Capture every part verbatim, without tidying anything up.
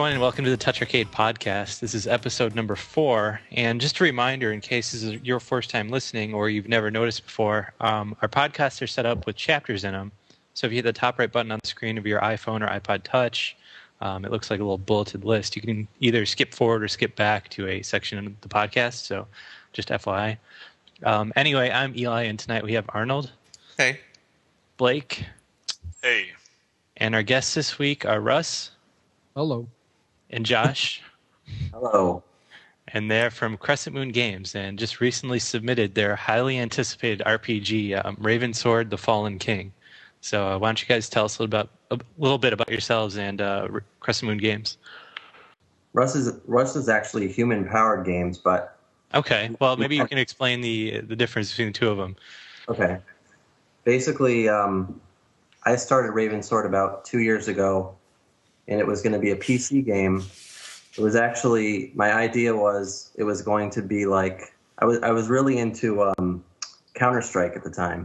everyone, and welcome to the Touch Arcade podcast. This is episode number four, and just a reminder, in case this is your first time listening or you've never noticed before, um, our podcasts are set up with chapters in them. So if you hit the top right button on the screen of your iPhone or iPod Touch, um, it looks like a little bulleted list. You can either skip forward or skip back to a section of the podcast, so just F Y I. Um, anyway, I'm Eli, and tonight we have Arnold. Hey. Blake. Hey. And our guests this week are Russ. Hello. And Josh. Hello. And they're from Crescent Moon Games and just recently submitted their highly anticipated R P G, um, Ravensword: The Fallen King. So uh, why don't you guys tell us a little, about, a little bit about yourselves and uh, Crescent Moon Games? Russ is Russ is actually human-powered games, but... Okay, well, maybe you can explain the the difference between the two of them. Okay. Basically, um, I started Ravensword about two years ago, and it was going to be a P C game. It was actually, my idea was it was going to be like, I was I was really into um, Counter-Strike at the time.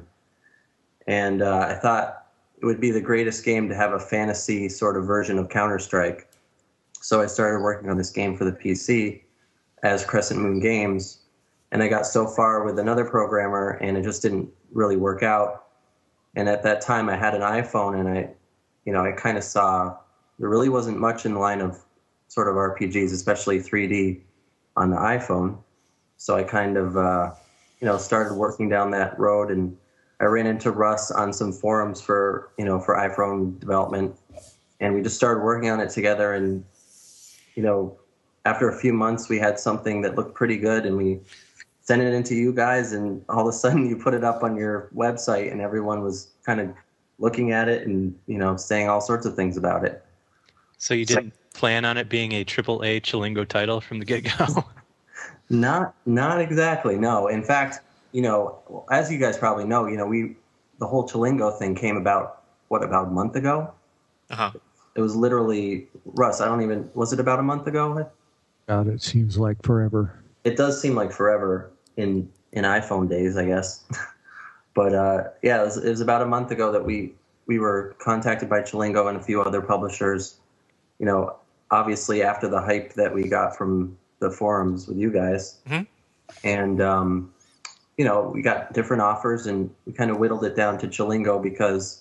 And uh, I thought it would be the greatest game to have a fantasy sort of version of Counter-Strike. So I started working on this game for the P C as Crescent Moon Games. And I got so far with another programmer, and it just didn't really work out. And at that time, I had an iPhone, and I, you know, I kind of saw there really wasn't much in the line of sort of R P Gs, especially three D on the iPhone. So I kind of, uh, you know, started working down that road, and I ran into Russ on some forums for, you know, for iPhone development, and we just started working on it together. And, you know, after a few months, we had something that looked pretty good, and we sent it into you guys, and all of a sudden you put it up on your website, and everyone was kind of looking at it and, you know, saying all sorts of things about it. So you didn't so, plan on it being a triple A Chillingo title from the get-go? Not, not exactly. No. In fact, you know, as you guys probably know, you know, we the whole Chillingo thing came about what about a month ago. Uh huh. It was literally Russ. I don't even. Was it about a month ago? God, it seems like forever. It does seem like forever in in iPhone days, I guess. But uh, yeah, it was, it was about a month ago that we we were contacted by Chillingo and a few other publishers. You know, obviously after the hype that we got from the forums with you guys. Mm-hmm. And, um, you know, we got different offers, and we kind of whittled it down to Chillingo because,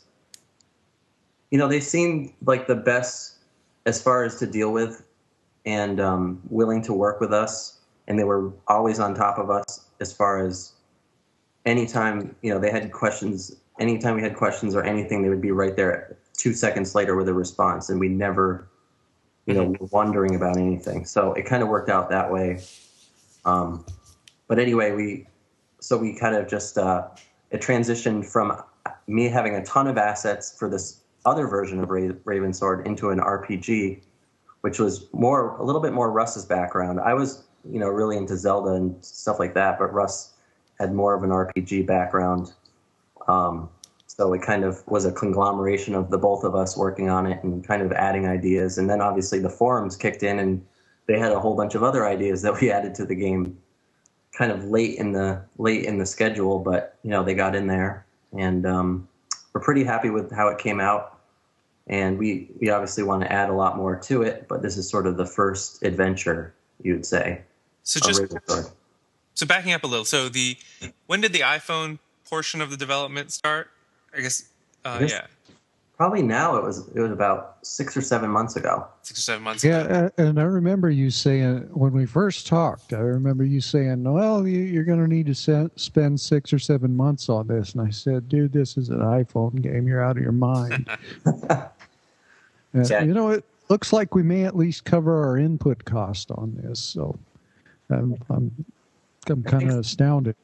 you know, they seemed like the best as far as to deal with and um, willing to work with us. And they were always on top of us as far as anytime, you know, they had questions, anytime we had questions or anything, they would be right there two seconds later with a response. And we never... you know, we're wondering about anything. So it kind of worked out that way. Um, but anyway, we, so we kind of just, uh, it transitioned from me having a ton of assets for this other version of Ra- Ravensword into an R P G, which was more, a little bit more Russ's background. I was, you know, really into Zelda and stuff like that, but Russ had more of an R P G background. Um, So it kind of was a conglomeration of the both of us working on it and kind of adding ideas. And then obviously the forums kicked in, and they had a whole bunch of other ideas that we added to the game kind of late in the late in the schedule. But, you know, they got in there, and um, we're pretty happy with how it came out. And we, we obviously want to add a lot more to it, but this is sort of the first adventure, you'd say. So just so backing up a little. So the when did the iPhone portion of the development start? I guess, uh, I guess, yeah. Probably now. It was it was about six or seven months ago. Six or seven months yeah, ago. Yeah, and I remember you saying, when we first talked, I remember you saying, well, you're going to need to set, spend six or seven months on this. And I said, dude, this is an iPhone game. You're out of your mind. uh, yeah. You know, it looks like we may at least cover our input cost on this. So I'm, I'm, I'm kind of astounded.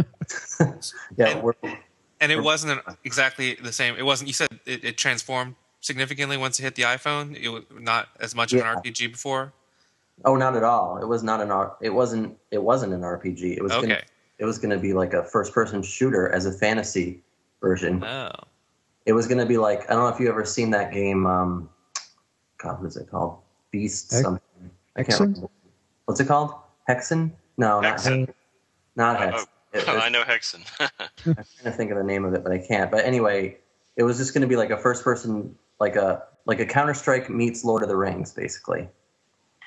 yeah, we're... And it wasn't exactly the same. It wasn't. You said it, it transformed significantly once it hit the iPhone. It was not as much of yeah. an R P G before. Oh, not at all. It was not an R. It wasn't. It wasn't an R P G. It was. Okay. Gonna, it was going to be like a first-person shooter as a fantasy version. Oh. It was going to be like, I don't know if you ever seen that game. Um, God, what is it called? Beast Hex- something. I can't Hexen? remember. What's it called? Hexen? No, Hexen. not Uh, Hexen. oh, It, oh, it, I know Hexen. I'm trying to think of the name of it, but I can't. But anyway, it was just going to be like a first-person, like a like a Counter-Strike meets Lord of the Rings, basically.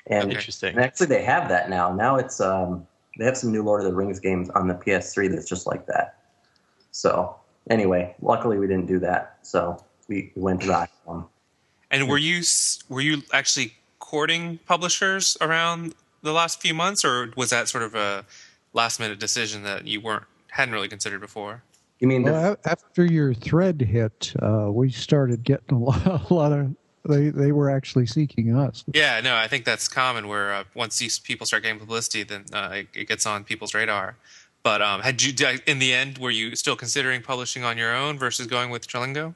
And, Interesting. and actually, they have that now. Now it's um, they have some new Lord of the Rings games on the P S three that's just like that. So anyway, luckily we didn't do that. So we, we went to the iPhone. And were you were you actually courting publishers around the last few months, or was that sort of a last minute decision that you weren't hadn't really considered before? You mean the, well, after your thread hit, uh, we started getting a lot, a lot of. They they were actually seeking us. Yeah, no, I think that's common. Where uh, once these people start getting publicity, then uh, it, it gets on people's radar. But um, had you in the end, were you still considering publishing on your own versus going with Chillingo?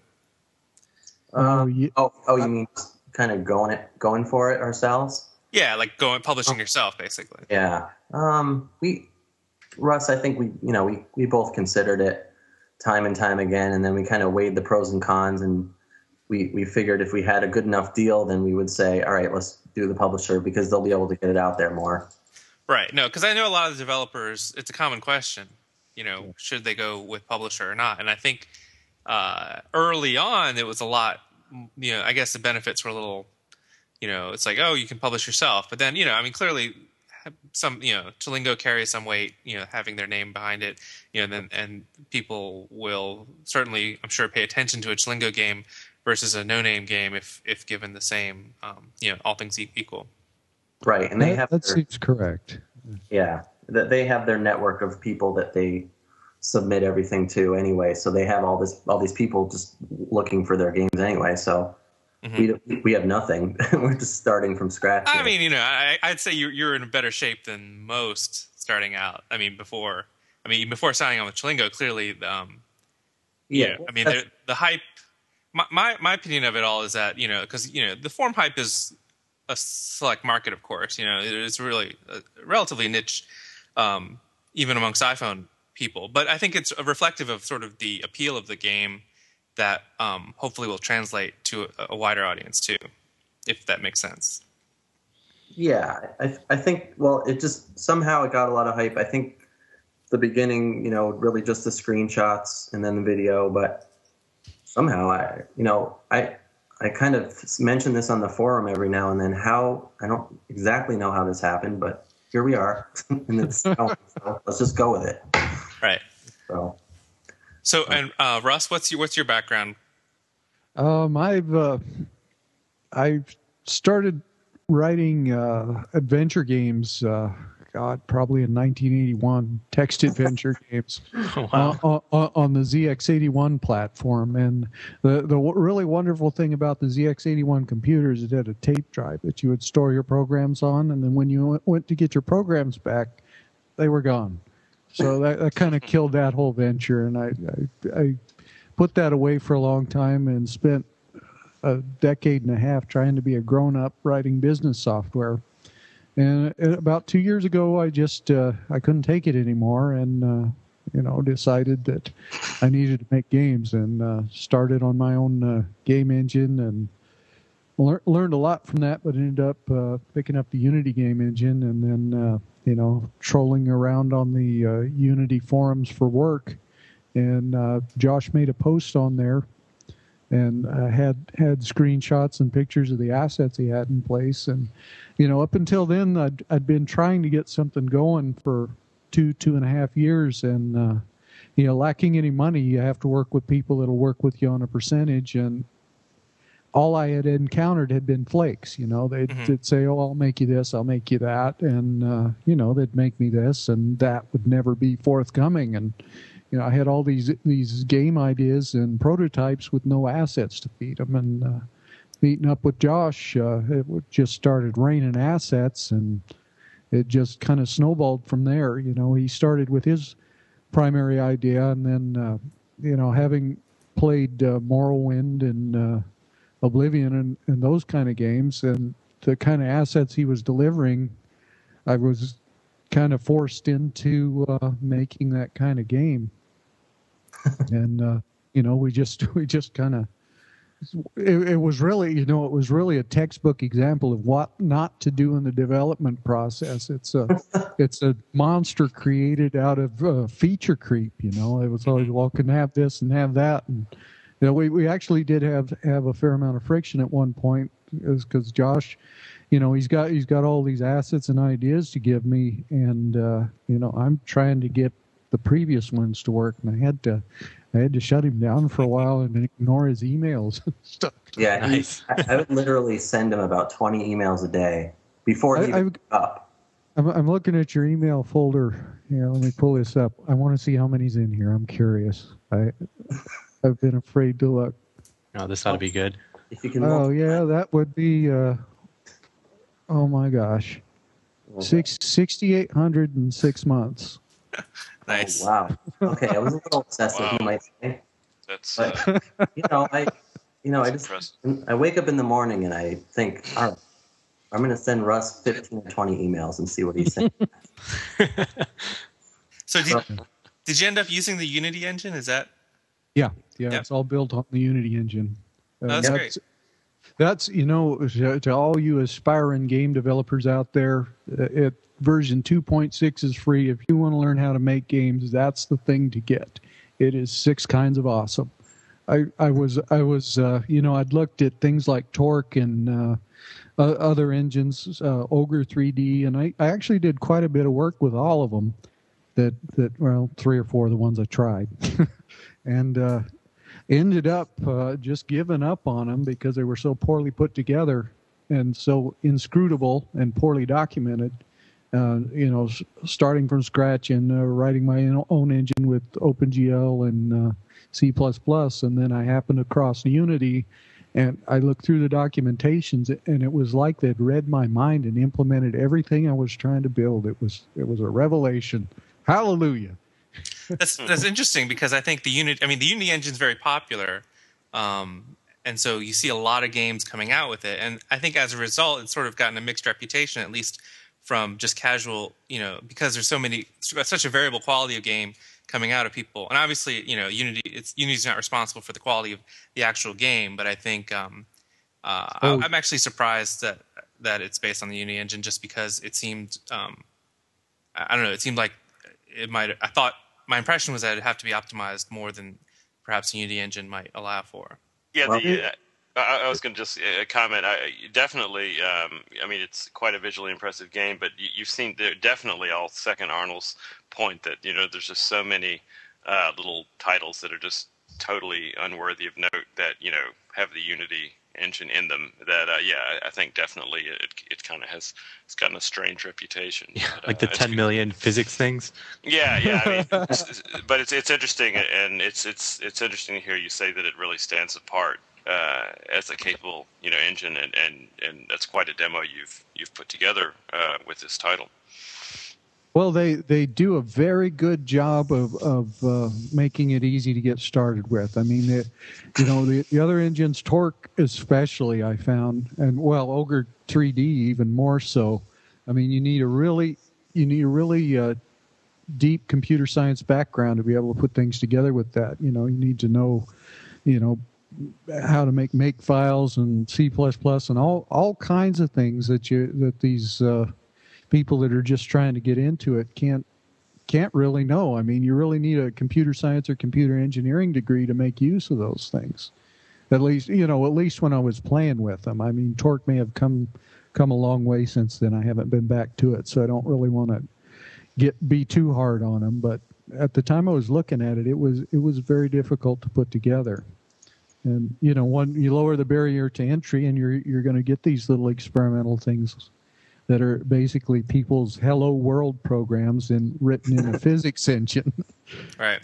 Uh, yeah. Oh, oh, you mean kind of going it, going for it ourselves? Yeah, like going publishing oh. yourself, basically. Yeah. Um, we, Russ, I think we, you know, we, we both considered it time and time again, and then we kind of weighed the pros and cons, and we we figured if we had a good enough deal, then we would say, all right, let's do the publisher because they'll be able to get it out there more. Right. No, because I know a lot of the developers, it's a common question, you know, yeah. should they go with publisher or not? And I think uh, early on, it was a lot, you know, I guess the benefits were a little, you know, it's like, oh, you can publish yourself. But then, you know, I mean, clearly some, you know, Chillingo carries some weight, you know, having their name behind it, you know, then, and people will certainly, I'm sure, pay attention to a Chillingo game versus a no-name game if, if given the same, um, you know, all things equal. Right, and they that, have that their, seems correct. Yeah, that they have their network of people that they submit everything to anyway. So they have all this, all these people just looking for their games anyway. So mm-hmm. we we have nothing. We're just starting from scratch. I here. mean, you know, I, I'd say you're you're in a better shape than most starting out. I mean, before, I mean, before signing on with Chillingo, clearly, um, yeah. You know, I mean, the, the hype. My, my my opinion of it all is that you know, because you know, the form hype is a select market, of course. You know, it's really a relatively niche, um, even amongst iPhone people. But I think it's reflective of sort of the appeal of the game that um, hopefully will translate to a, a wider audience too, if that makes sense. Yeah, I I think well, it just somehow it got a lot of hype. I think the beginning, you know, really just the screenshots and then the video, but somehow I, you know, I. I kind of mention this on the forum every now and then. How I don't exactly know how this happened, but here we are, and it's, so let's just go with it. Right. So, so and uh, Russ, what's your what's your background? Um, I've uh, I've started writing uh, adventure games. Uh, God, probably in nineteen eighty-one, text adventure games wow. uh, on, on the Z X eighty-one platform. And the the really wonderful thing about the Z X eighty-one computers, it had a tape drive that you would store your programs on, and then when you went to get your programs back, they were gone. So that, that kind of killed that whole venture, and I, I I put that away for a long time and spent a decade and a half trying to be a grown-up writing business software. And about two years ago, I just uh, I couldn't take it anymore, and uh, you know decided that I needed to make games, and uh, started on my own uh, game engine, and lear- learned a lot from that. But ended up uh, picking up the Unity game engine, and then uh, you know trolling around on the uh, Unity forums for work. And uh, Josh made a post on there, and uh, had had screenshots and pictures of the assets he had in place. And you know, up until then, I'd, I'd been trying to get something going for two, two and a half years. And, uh, you know, lacking any money, you have to work with people that'll work with you on a percentage. And all I had encountered had been flakes. You know, they'd, mm-hmm. they'd say, oh, I'll make you this, I'll make you that. And, uh, you know, they'd make me this, and that would never be forthcoming. And, you know, I had all these these game ideas and prototypes with no assets to feed them. And, uh, meeting up with Josh, uh, it just started raining assets, and it just kind of snowballed from there. You know, he started with his primary idea, and then, uh, you know, having played uh, Morrowind and uh, Oblivion and, and those kind of games, and the kind of assets he was delivering, I was kind of forced into uh, making that kind of game. And, uh, you know, we just we just kind of, It, it was really, you know, it was really a textbook example of what not to do in the development process. It's a, it's a monster created out of uh, feature creep. You know, it was always, well, can have this and have that, and you know, we, we actually did have have a fair amount of friction at one point, because Josh, you know, he's got he's got all these assets and ideas to give me, and uh, you know, I'm trying to get the previous ones to work, and I had to I had to shut him down for a while and ignore his emails and stuff. Yeah, nice. I, I would literally send him about twenty emails a day before he would up. I'm, I'm looking at your email folder. Yeah, let me pull this up. I want to see how many's in here. I'm curious. I I've been afraid to look. Oh, this ought to be good. If you can. Oh yeah, that would be. Uh, oh my gosh, six sixty-eight hundred in six months. Nice. Oh, wow. Okay, I was a little obsessive, Wow. you might say. That's But uh, you know, I, you know, I that's just impressive. I wake up in the morning and I think, all right, I'm going to send Russ fifteen or twenty emails and see what he's saying. So did, did you end up using the Unity engine? Is that? Yeah, yeah, Yep. it's all built on the Unity engine. Uh, Oh, that's great. That's, you know, to, to all you aspiring game developers out there, uh, it, version two point six is free. If you want to learn how to make games, that's the thing to get. It is six kinds of awesome. I, I was, I was, uh, you know, I'd looked at things like Torque and uh, uh, other engines, uh, Ogre three D, and I, I actually did quite a bit of work with all of them. That, that well, three or four of the ones I tried. and uh, ended up uh, just giving up on them because they were so poorly put together and so inscrutable and poorly documented. Uh, you know, s- starting from scratch and uh, writing my own engine with OpenGL and uh, C plus plus, and then I happened across Unity, and I looked through the documentations, and it was like they'd read my mind and implemented everything I was trying to build. It was it was a revelation. Hallelujah. That's that's interesting because I think the Unity. I mean, the Unity engine is very popular, um, and so you see a lot of games coming out with it. And I think as a result, it's sort of gotten a mixed reputation, at least from just casual. You know, because there's so many, such a variable quality of game coming out of people. And obviously, you know, Unity. It's Unity's not responsible for the quality of the actual game, but I think um, uh, Oh. I, I'm actually surprised that that it's based on the Unity engine, just because it seemed. Um, I I don't know. It seemed like it might. I thought. My impression was that it'd have to be optimized more than perhaps the Unity engine might allow for. Yeah, Well, the, uh, I, I was going to just uh, comment. I, definitely, um, I mean, it's quite a visually impressive game, but you, you've seen there definitely. I'll second Arnold's point that you know there's just so many uh, little titles that are just totally unworthy of note that you know have the Unity engine in them. That uh, yeah, I, I think definitely it it kind of has it's gotten a strange reputation. Yeah, but, like uh, the it's ten good. million physics things. Yeah, yeah. I mean, it's- but it's it's interesting, and it's it's it's interesting to hear you say that it really stands apart uh, as a capable, you know, engine, and, and, and that's quite a demo you've you've put together uh, with this title. Well, they, they do a very good job of of uh, making it easy to get started with. I mean, it, you know, the, the other engines, Torque especially, I found, and well, Ogre three D even more so. I mean, you need a really you need a really uh, deep computer science background to be able to put things together with that. You know, you need to know, you know, how to make make files and C plus plus and all all kinds of things that you that these uh, people that are just trying to get into it can't can't really know. I mean, you really need a computer science or computer engineering degree to make use of those things. At least, you know, at least when I was playing with them. I mean, Torque may have come come a long way since then. I haven't been back to it, so I don't really want to get be too hard on them. But at the time I was looking at it, it was it was very difficult to put together. And you know, one you lower the barrier to entry, and you're you're going to get these little experimental things that are basically people's hello world programs and written in a physics engine. Right.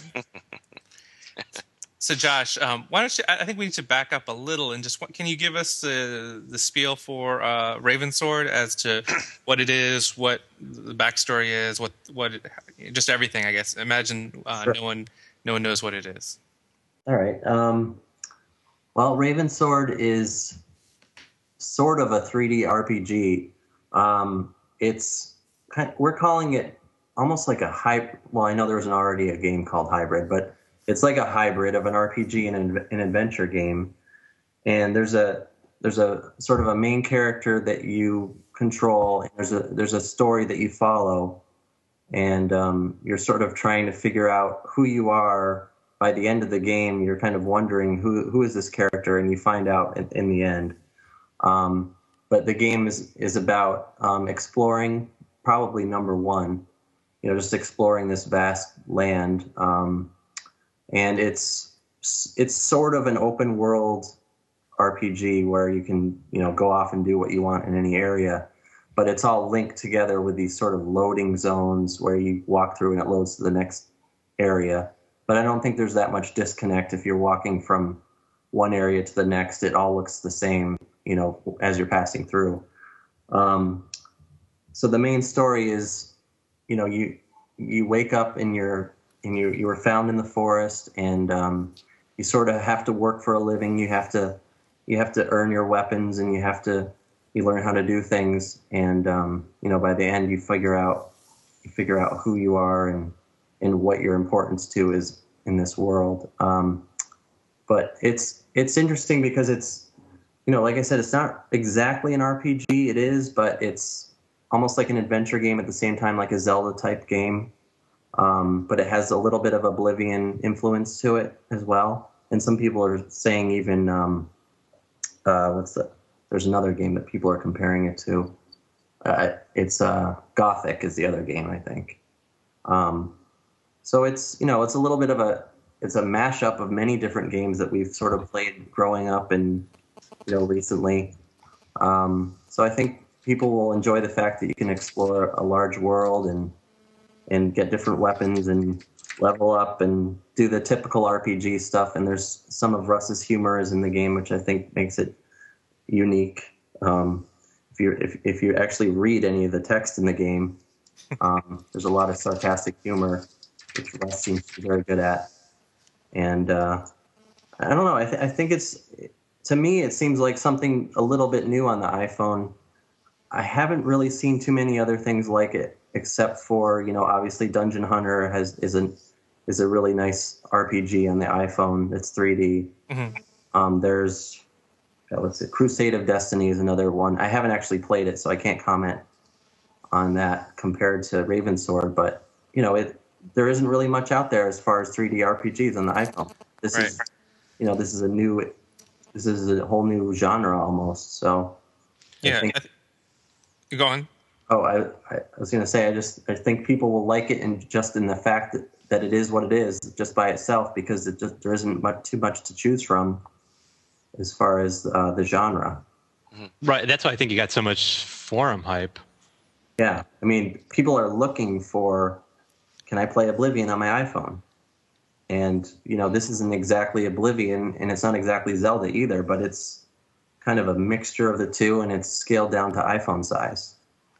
So, Josh, um, why don't you? I think we need to back up a little and just can you give us the the spiel for uh, Ravensword as to what it is, what the backstory is, what what it, just everything. I guess. Imagine uh, Sure. no one no one knows what it is. All right. Um, well, Ravensword is sort of a three D R P G. Um, it's kind we're calling it almost like a hybrid. Well, I know there was an already a game called Hybrid, but it's like a hybrid of an R P G and an, an adventure game. And there's a there's a sort of a main character that you control. And there's a there's a story that you follow, and um, you're sort of trying to figure out who you are. By the end of the game, you're kind of wondering who who is this character, and you find out in, in the end. Um, but the game is is about um, exploring. Probably number one, you know, just exploring this vast land, um, and it's it's sort of an open world R P G where you can, you know, go off and do what you want in any area, but it's all linked together with these sort of loading zones where you walk through and it loads to the next area. But I don't think there's that much disconnect if you're walking from one area to the next. It all looks the same, you know, as you're passing through. Um, so the main story is, you know, you you wake up and you're and you you were found in the forest, and um, you sort of have to work for a living. You have to you have to earn your weapons, and you have to you learn how to do things. And um, you know, by the end, you figure out you figure out who you are and and what your importance to is in this world. Um, but it's it's interesting because it's, you know, like I said, it's not exactly an R P G. It is, but it's almost like an adventure game at the same time, like a Zelda-type game. Um, but it has a little bit of Oblivion influence to it as well. And some people are saying even, um, uh, what's the, there's another game that people are comparing it to. Uh, it's uh, Gothic is the other game, I think. Um, so it's, you know, it's a little bit of a, it's a mashup of many different games that we've sort of played growing up and, you know, recently. Um, so I think people will enjoy the fact that you can explore a large world and and get different weapons and level up and do the typical R P G stuff. And there's some of Russ's humor is in the game, which I think makes it unique. Um, if you if if you actually read any of the text in the game, um, there's a lot of sarcastic humor, which Russ seems to be very good at. And uh, I don't know. I, th- I think it's, to me, it seems like something a little bit new on the iPhone. I haven't really seen too many other things like it, except for, you know, obviously Dungeon Hunter has is a is a really nice R P G on the iPhone. It's three D. Mm-hmm. Um, there's uh, what's it? Crusade of Destiny is another one. I haven't actually played it, so I can't comment on that compared to Ravensword. But you know, it there isn't really much out there as far as three D R P Gs on the iPhone. This right. is, you know, this is a new, this is a whole new genre almost. So yeah. I think, I th- Go on. Oh, I, I was going to say, I just I think people will like it, and just in the fact that, that it is what it is, just by itself, because it just there isn't much, too much to choose from as far as uh, the genre. Right. That's why I think you got so much forum hype. Yeah, I mean, people are looking for, can I play Oblivion on my iPhone? And you know, this isn't exactly Oblivion, and it's not exactly Zelda either, but it's kind of a mixture of the two, and it's scaled down to iPhone size.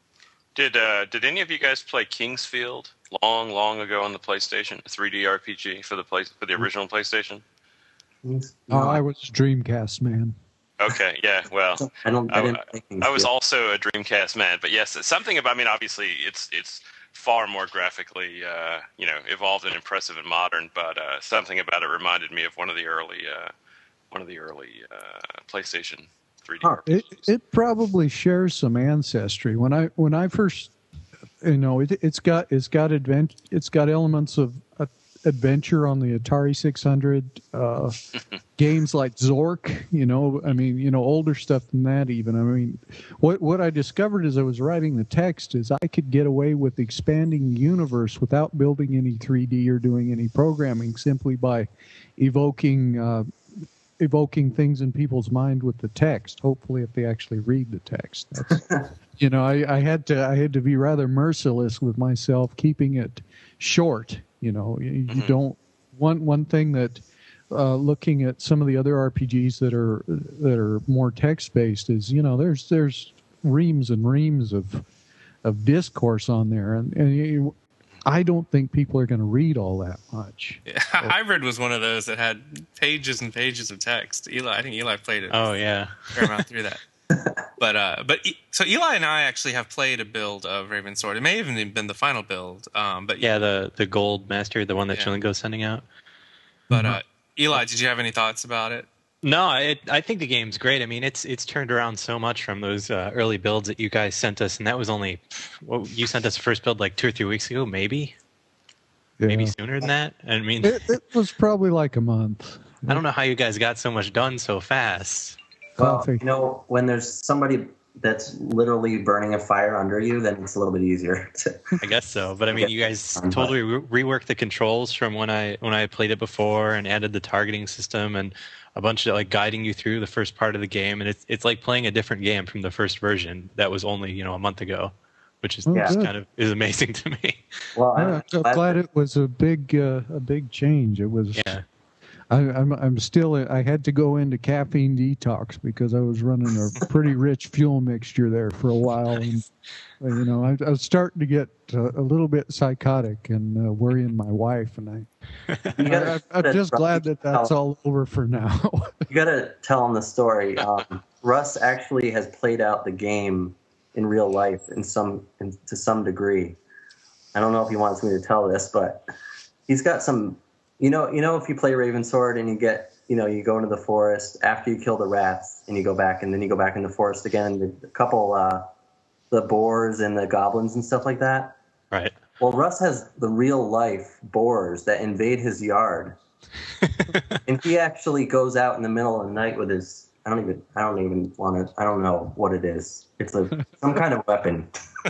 Did uh, did any of you guys play Kingsfield long, long ago on the PlayStation? A three D R P G for the play, for the original PlayStation? No, I was a Dreamcast man. Okay, yeah, well, I don't. I, didn't I, I was also a Dreamcast man, but yes, something about. I mean, obviously, it's it's far more graphically, uh, you know, evolved and impressive and modern. But uh, something about it reminded me of one of the early. Uh, One of the early uh, PlayStation three D. Oh, it, it probably shares some ancestry. When I when I first, you know, it, it's got it's got advent it's got elements of uh, adventure on the Atari six hundred. Uh, games like Zork, you know, I mean, you know, older stuff than that even. I mean, what what I discovered as I was writing the text is I could get away with expanding the universe without building any three D or doing any programming, simply by evoking. Uh, evoking things in people's mind with the text, hopefully if they actually read the text. That's, you know, I, I had to I had to be rather merciless with myself, keeping it short. You know, you, you mm-hmm. don't one one thing that uh, looking at some of the other R P Gs that are that are more text based is, you know, there's there's reams and reams of of discourse on there, and and you, I don't think people are going to read all that much. Yeah, Hybrid was one of those that had pages and pages of text. Eli, I think Eli played it. Oh yeah, a fair amount through that. But uh, but so Eli and I actually have played a build of Ravensword. It may have even been the final build. Um, but yeah, the the gold master, the one that yeah. Chilingo's sending out. But uh, Eli, did you have any thoughts about it? No, it, I think the game's great. I mean, it's it's turned around so much from those uh, early builds that you guys sent us, and that was only well, you sent us the first build like two or three weeks ago, maybe, yeah. maybe sooner than that. I mean, it, it was probably like a month. I don't know how you guys got so much done so fast. Well, you know, when there's somebody that's literally burning a fire under you, then it's a little bit easier. To I guess so, but I mean, you guys totally re- reworked the controls from when I when I played it before, and added the targeting system and a bunch of like guiding you through the first part of the game, and it's it's like playing a different game from the first version that was only you know a month ago, which is Oh, just good. kind of is amazing to me. Well, I'm, Yeah, I'm glad it was a big uh, a big change. It was. Yeah. I, I'm I'm still I had to go into caffeine detox because I was running a pretty rich fuel mixture there for a while, and you know I, I was starting to get uh, a little bit psychotic and uh, worrying my wife, and I, I I'm just glad that that's all over for now. You gotta tell him the story. Um, Russ actually has played out the game in real life in some in, to some degree. I don't know if he wants me to tell this, but he's got some. You know, you know, if you play Ravensword and you get, you know, you go into the forest after you kill the rats and you go back and then you go back in the forest again, and the, a couple, uh, the boars and the goblins and stuff like that. Right. Well, Russ has the real life boars that invade his yard, and he actually goes out in the middle of the night with his. I don't even. I don't even want to. I don't know what it is. It's a some kind of weapon.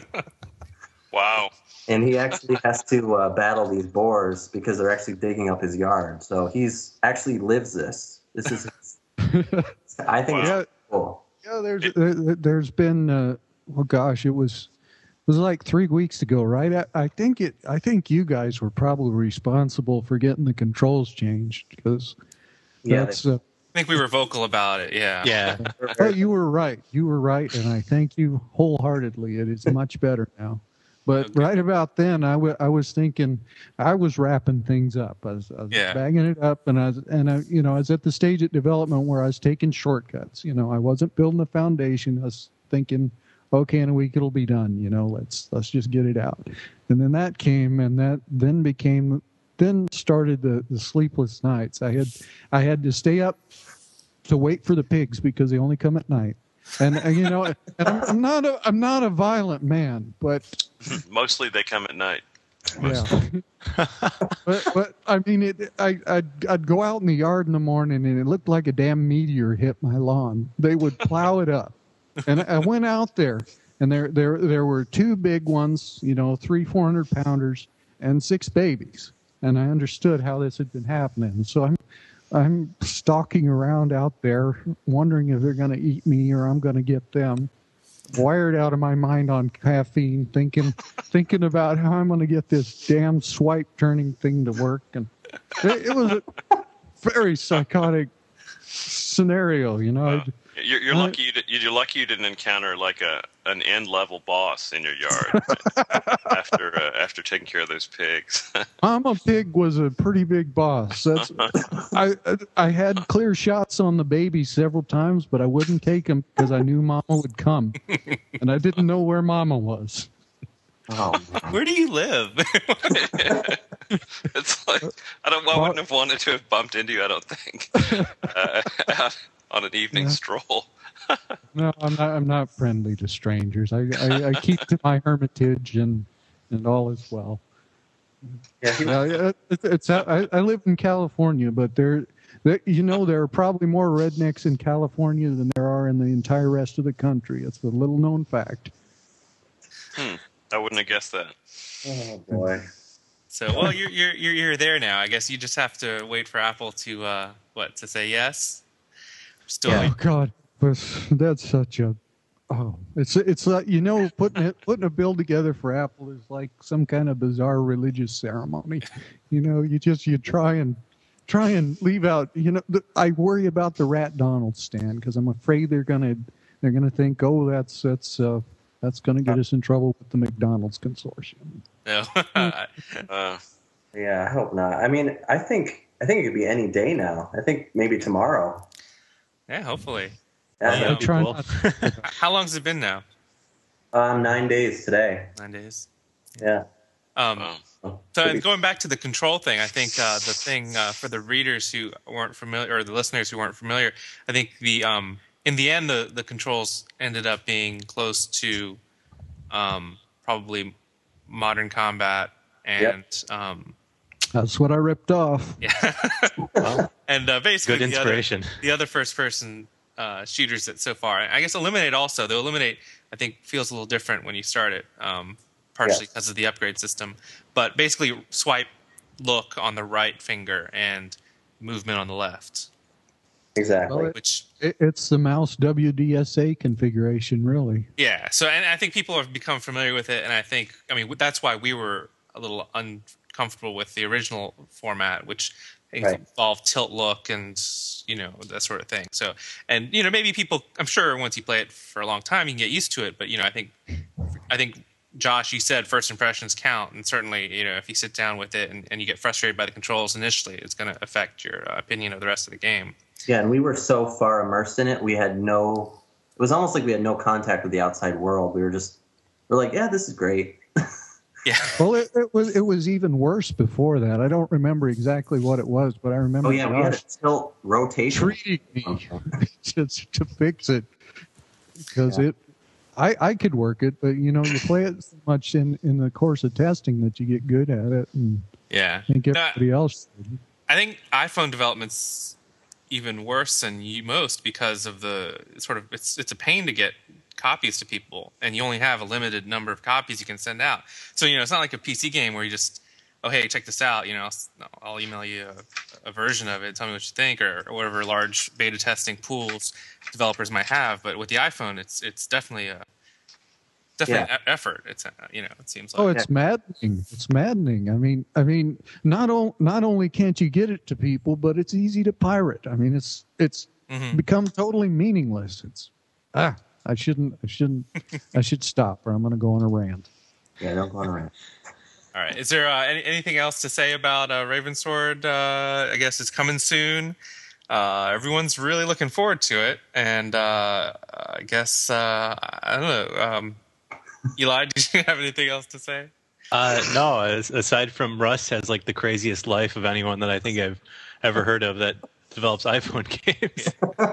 Wow. And he actually has to uh, battle these boars because they're actually digging up his yard. So he's actually lives this. This is. His, I think Wow. it's cool. Yeah, there's there, there's been uh, oh gosh, it was it was like three weeks ago, right? I, I think it. I think you guys were probably responsible for getting the controls changed because Yeah, that's. they- Uh, I think we were vocal about it. Yeah. Yeah. But you were right. You were right, and I thank you wholeheartedly. It is much better now. But Okay. right about then, I, w- I was thinking, I was wrapping things up. I was, I was Yeah. bagging it up, and I was, and I, you know, I was at the stage at development where I was taking shortcuts. You know, I wasn't building a foundation. I was thinking, okay, in a week it'll be done. You know, let's let's just get it out. And then that came, and that then became, then started the, the sleepless nights. I had I had to stay up to wait for the pigs because they only come at night. And, and you know, and I'm, I'm not a I'm not a violent man, but Mostly they come at night. yeah. but, but I mean, it. I I'd, I'd go out in the yard in the morning, and it looked like a damn meteor hit my lawn. They would plow it up, and I went out there, and there there there were two big ones, you know, three four hundred pounders, and six babies, and I understood how this had been happening. So I'm. I'm stalking around out there, wondering if they're going to eat me or I'm going to get them. Wired out of my mind on caffeine, thinking, thinking about how I'm going to get this damn swipe turning thing to work, and it, it was a very psychotic scenario, you know. Wow. You're, you're lucky. You, you're lucky you didn't encounter like a an end level boss in your yard after uh, after taking care of those pigs. Mama Pig was a pretty big boss. That's I I had clear shots on the baby several times, but I wouldn't take them because I knew Mama would come, and I didn't know where Mama was. Oh, man. Where do you live? It's like I don't. I wouldn't have wanted to have bumped into you. I don't think uh, out on an evening Yeah. stroll. No, I'm not. I'm not friendly to strangers. I I, I keep to my hermitage, and and all is well. Yeah, he- Yeah, yeah, it's, it's I, I live in California, but there, there, you know, there are probably more rednecks in California than there are in the entire rest of the country. It's a little known fact. Hmm. I wouldn't have guessed that. oh boy. So, well, you're you're you're you're there now. I guess you just have to wait for Apple to uh, what to say yes. Still, Oh God, but that's such a oh, it's it's like you know putting it putting a bill together for Apple is like some kind of bizarre religious ceremony. You know, you just you try and try and leave out. You know, the, I worry about the Rat Donald stand because I'm afraid they're gonna they're gonna think, oh, that's that's uh, that's gonna get us in trouble with the McDonald's consortium. no. Uh, Yeah, I hope not. I mean, I think I think it could be any day now. I think maybe tomorrow. Yeah, hopefully. Yeah, Yeah. I that'd be try cool. not- How long has it been now? um, nine days today. Nine days. Yeah. Um, oh. So Could be- going back to the control thing, I think uh, the thing uh, for the readers who weren't familiar, or the listeners who weren't familiar, I think the um, in the end the, the controls ended up being close to um, probably Modern Combat and um, That's what I ripped off. yeah, Well, and uh, basically good the other, inspiration. the other first person uh, shooters that so far. I guess Eliminate also. Though Eliminate, I think, feels a little different when you start it, um, partially because yes. of the upgrade system. But basically, swipe, look on the right finger, and movement on the left. Exactly. Well, it, Which it, it's the mouse W D S A configuration, really. Yeah. So, and I think people have become familiar with it, and I think, I mean, that's why we were a little uncomfortable with the original format, which right. involved tilt look and, you know, that sort of thing. So, and, you know, maybe people, I'm sure once you play it for a long time, you can get used to it. But, you know, I think, I think, Josh, you said first impressions count. And certainly, you know, if you sit down with it and, and you get frustrated by the controls initially, it's going to affect your uh, opinion of the rest of the game. Yeah, and we were so far immersed in it, we had no, it was almost like we had no contact with the outside world. We were just, we're like, yeah, this is great. Yeah. Well, it, it was it was even worse before that. I don't remember exactly what it was, but I remember. Oh yeah, we had a tilt rotation. Treating me just to fix it because yeah. it, I I could work it, but you know you play it so much in, in the course of testing that you get good at it, and yeah, I think everybody no, else. I think iPhone development's even worse than you most because of the sort of it's it's a pain to get copies to people, and you only have a limited number of copies you can send out. So, you know, it's not like a P C game where you just, oh, hey, check this out. You know, I'll, I'll email you a, a version of it. Tell me what you think, or, or whatever large beta testing pools developers might have. But with the iPhone, it's it's definitely a definitely yeah. an effort. It's a, you know, it seems like. Oh, it's maddening. It's maddening. I mean, I mean, not o- not only can't you get it to people, but it's easy to pirate. I mean, it's it's mm-hmm. become totally meaningless. It's ah. I shouldn't. I shouldn't. I should stop, or I'm going to go on a rant. Yeah, don't go on a rant. All right. Is there uh, any, anything else to say about uh, Ravensword? Uh, I guess it's coming soon. Uh, everyone's really looking forward to it, and uh, I guess uh, I don't know. Um, Eli, do you have anything else to say? Uh, no. Aside from Russ has like the craziest life of anyone that I think I've ever heard of that develops iPhone games.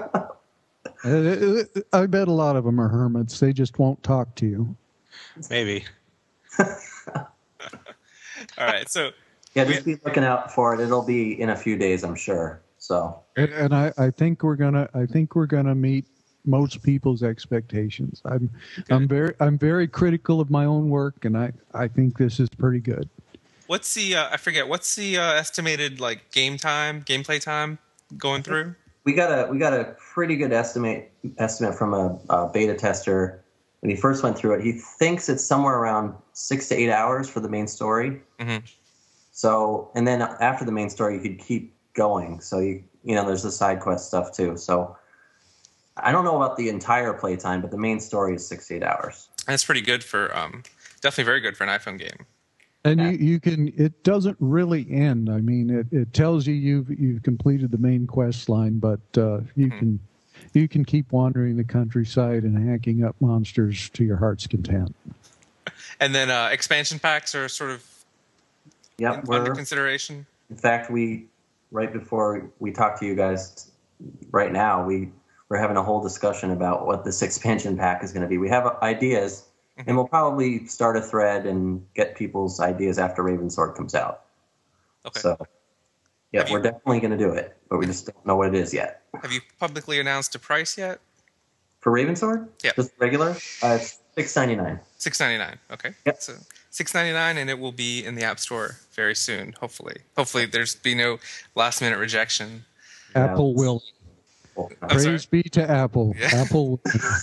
I bet a lot of them are hermits. They just won't talk to you. Maybe. All right. So yeah, just be looking out for it. It'll be in a few days, I'm sure. So and, and I, I think we're gonna I think we're gonna meet most people's expectations. I'm good. I'm very I'm very critical of my own work, and I, I think this is pretty good. What's the uh, I forget what's the uh, estimated like game time, gameplay time going through? We got a we got a pretty good estimate estimate from a, a beta tester when he first went through it. He thinks it's somewhere around six to eight hours for the main story. Mm-hmm. So, and then after the main story, you could keep going. So you you know, there's the side quest stuff too. So I don't know about the entire playtime, but the main story is six to eight hours. That's pretty good for um, definitely very good for an iPhone game. And you, you can. It doesn't really end. I mean, it, it tells you you've you've completed the main quest line, but uh, you mm-hmm. can you can keep wandering the countryside and hacking up monsters to your heart's content. And then uh, expansion packs are sort of yep, in, under consideration. In fact, we right before we talked to you guys right now, we we're having a whole discussion about what this expansion pack is going to be. We have ideas. And we'll probably start a thread and get people's ideas after Ravensword comes out. Okay. So, yeah, have we're you, definitely going to do it, but we just don't know what it is yet. Have you publicly announced a price yet? For Ravensword? Yeah. Just regular? Uh, it's six ninety-nine. six ninety-nine. Okay. Yep. So six ninety-nine, and it will be in the App Store very soon. Hopefully, hopefully there's be no last minute rejection. Apple yeah, will. Well, Praise be to Apple. Yeah. Apple.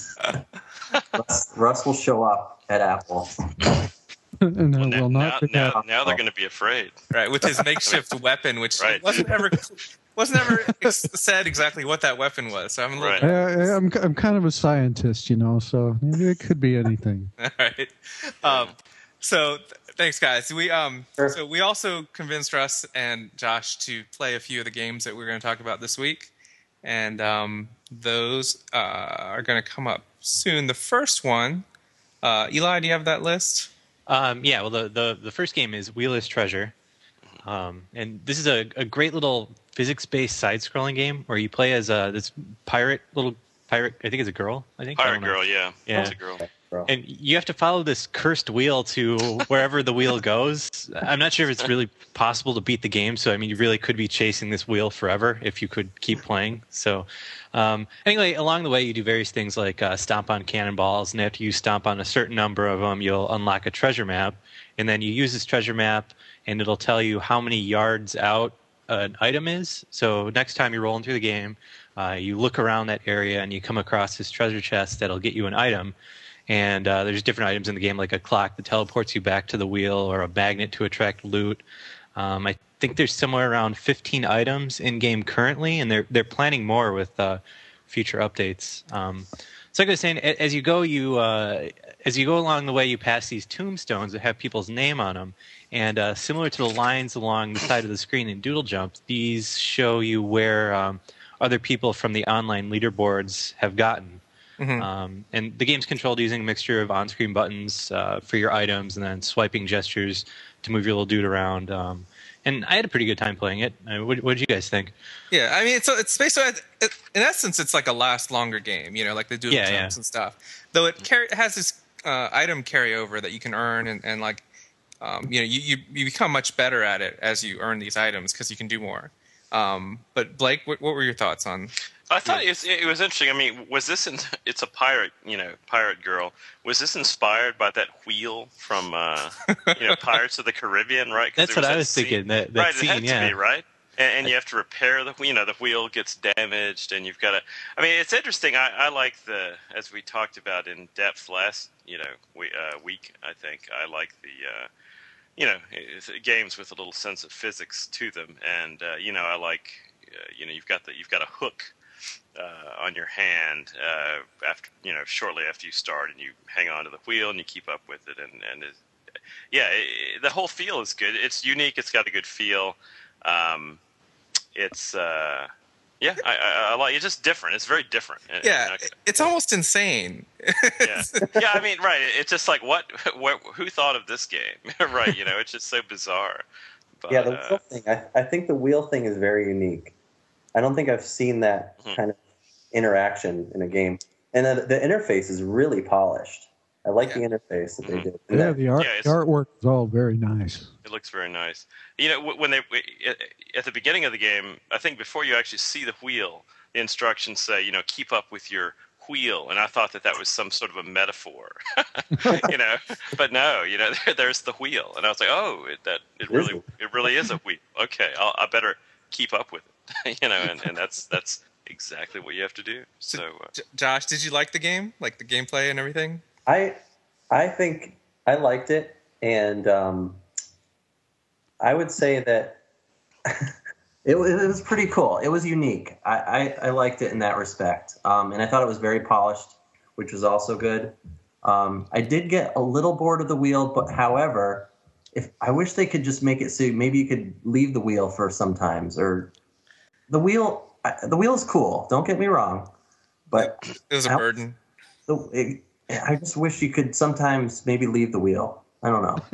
Russ, Russ will show up at Apple. no, well, now, will not now, now, now they're going to be afraid, right? With his makeshift weapon, which right. wasn't ever wasn't ever ex- said exactly what that weapon was. So I'm a little. Right. Uh, I'm I'm kind of a scientist, you know, so it could be anything. All right. Um, so th- thanks, guys. We um sure. so we also convinced Russ and Josh to play a few of the games that we're going to talk about this week, and um, those uh, are going to come up soon. The first one, uh, Eli, do you have that list? Um, yeah, well, the, the, the first game is Wheelless Treasure. Um, and this is a, a great little physics-based side-scrolling game where you play as a, this pirate, little pirate, I think it's a girl, I think. Pirate I girl, yeah. Yeah. It's a girl. And you have to follow this cursed wheel to wherever the wheel goes. I'm not sure if it's really possible to beat the game. So, I mean, you really could be chasing this wheel forever if you could keep playing. So, um, anyway, along the way, you do various things like uh, stomp on cannonballs. And after you stomp on a certain number of them, you'll unlock a treasure map. And then you use this treasure map, and it'll tell you how many yards out an item is. So next time you're rolling through the game, uh, you look around that area, and you come across this treasure chest that'll get you an item. And uh, there's different items in the game, like a clock that teleports you back to the wheel, or a magnet to attract loot. Um, I think there's somewhere around fifteen items in game currently, and they're they're planning more with uh, future updates. Um, so, like I was saying, as you go, you uh, as you go along the way, you pass these tombstones that have people's name on them, and uh, similar to the lines along the side of the screen in Doodle Jump, these show you where um, other people from the online leaderboards have gotten. Mm-hmm. Um, and the game's controlled using a mixture of on-screen buttons uh, for your items, and then swiping gestures to move your little dude around. Um, and I had a pretty good time playing it. I mean, what did you guys think? Yeah, I mean, it's it's basically, in essence, it's like a last longer game. You know, like the Doodle yeah, Jumps yeah. and stuff. Though it carry, has this uh, item carryover that you can earn, and, and like, um, you know, you, you you become much better at it as you earn these items because you can do more. Um, but Blake, what, what were your thoughts on? I thought it was, it was interesting. I mean, was this? In, it's a pirate, you know, pirate girl. Was this inspired by that wheel from, uh, you know, Pirates of the Caribbean? Right? That's what I was scene. thinking. That, that right, scene, it had yeah. to be right. And, and you have to repair the, you know, the wheel gets damaged, and you've got to. I mean, it's interesting. I, I like the, as we talked about in depth last, you know, we, uh, week. I think I like the. Uh, You know, games with a little sense of physics to them, and uh, you know, I like, uh, you know, you've got the you've got a hook uh, on your hand uh, after, you know, shortly after you start, and you hang on to the wheel and you keep up with it, and and it, yeah, it, the whole feel is good. It's unique. It's got a good feel. Um, it's uh, yeah, I, I, I like. It's just different. It's very different. Yeah, okay. It's almost insane. yeah. yeah, I mean, right. It's just like, what, what? Who thought of this game? Right, you know, it's just so bizarre. But, yeah, the uh, wheel thing. I, I think the wheel thing is very unique. I don't think I've seen that hmm. kind of interaction in a game. And the, the interface is really polished. I like yeah. the interface that mm-hmm. they did. And yeah, that, the, art, yeah, the artwork is all very nice. It looks very nice. You know, when they at the beginning of the game, I think before you actually see the wheel, the instructions say, you know, keep up with your wheel, and I thought that that was some sort of a metaphor, you know. But no, you know, there, there's the wheel, and I was like, oh, it, that it really, it really is a wheel. Okay, I'll, I better keep up with it, you know, and, and that's that's exactly what you have to do. So, so uh, J- Josh, did you like the game, like the gameplay and everything? I, I think I liked it, and um, I would say that. It was, it was pretty cool. It was unique. I, I, I liked it in that respect. Um, and I thought it was very polished, which was also good. Um, I did get a little bored of the wheel, but however, if I wish they could just make it so maybe you could leave the wheel for sometimes. Or the wheel, the wheel is cool. Don't get me wrong, but it was a how, burden. The, it, I just wish you could sometimes maybe leave the wheel. I don't know.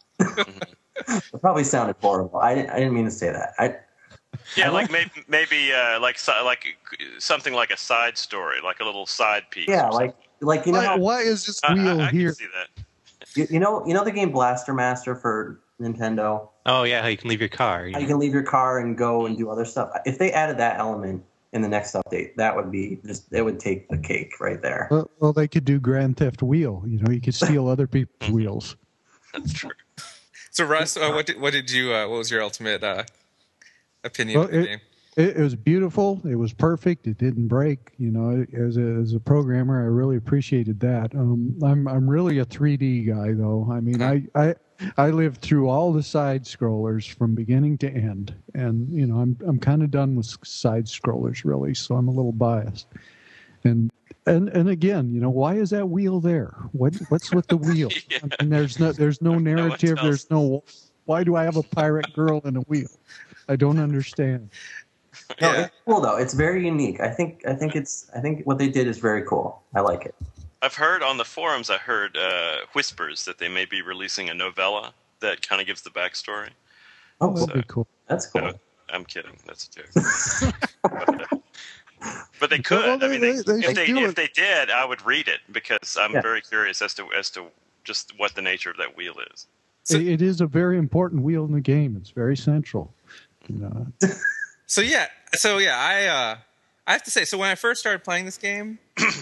It probably sounded horrible. I didn't. I didn't mean to say that. I. Yeah, like maybe maybe uh, like like something like a side story, like a little side piece. Yeah, like like you know why, how, why is this I, wheel I, I here? Can see that. You, you know you know the game Blaster Master for Nintendo. Oh yeah, how you can leave your car. You, how you can leave your car and go and do other stuff. If they added that element in the next update, that would be just it would take the cake right there. Well, well they could do Grand Theft Wheel. You know, you could steal other people's wheels. That's true. So Russ, uh, what did what did you? Uh, what was your ultimate uh, opinion well, of the it, game? It, it was beautiful. It was perfect. It didn't break. You know, as a, as a programmer, I really appreciated that. Um, I'm I'm really a three D guy, though. I mean, I, I I lived through all the side scrollers from beginning to end, and you know, I'm I'm kind of done with side scrollers, really. So I'm a little biased. And and and again, you know, why is that wheel there? What what's with the wheel? yeah. I mean, there's no there's no narrative. No there's no. Why do I have a pirate girl and a wheel? I don't understand. No, Yeah. it's cool though. It's very unique. I think. I think it's. I think what they did is very cool. I like it. I've heard on the forums. I heard uh, whispers that they may be releasing a novella that kind of gives the backstory. Oh, that'd So- be cool. That's cool. No, I'm kidding. That's a joke. But, uh, But they could. Well, they, I mean, they, they, they if they if it. they did, I would read it because I'm yeah. very curious as to as to just what the nature of that wheel is. So, it is a very important wheel in the game. It's very central. You know. So yeah, so yeah, I uh, I have to say, so when I first started playing this game,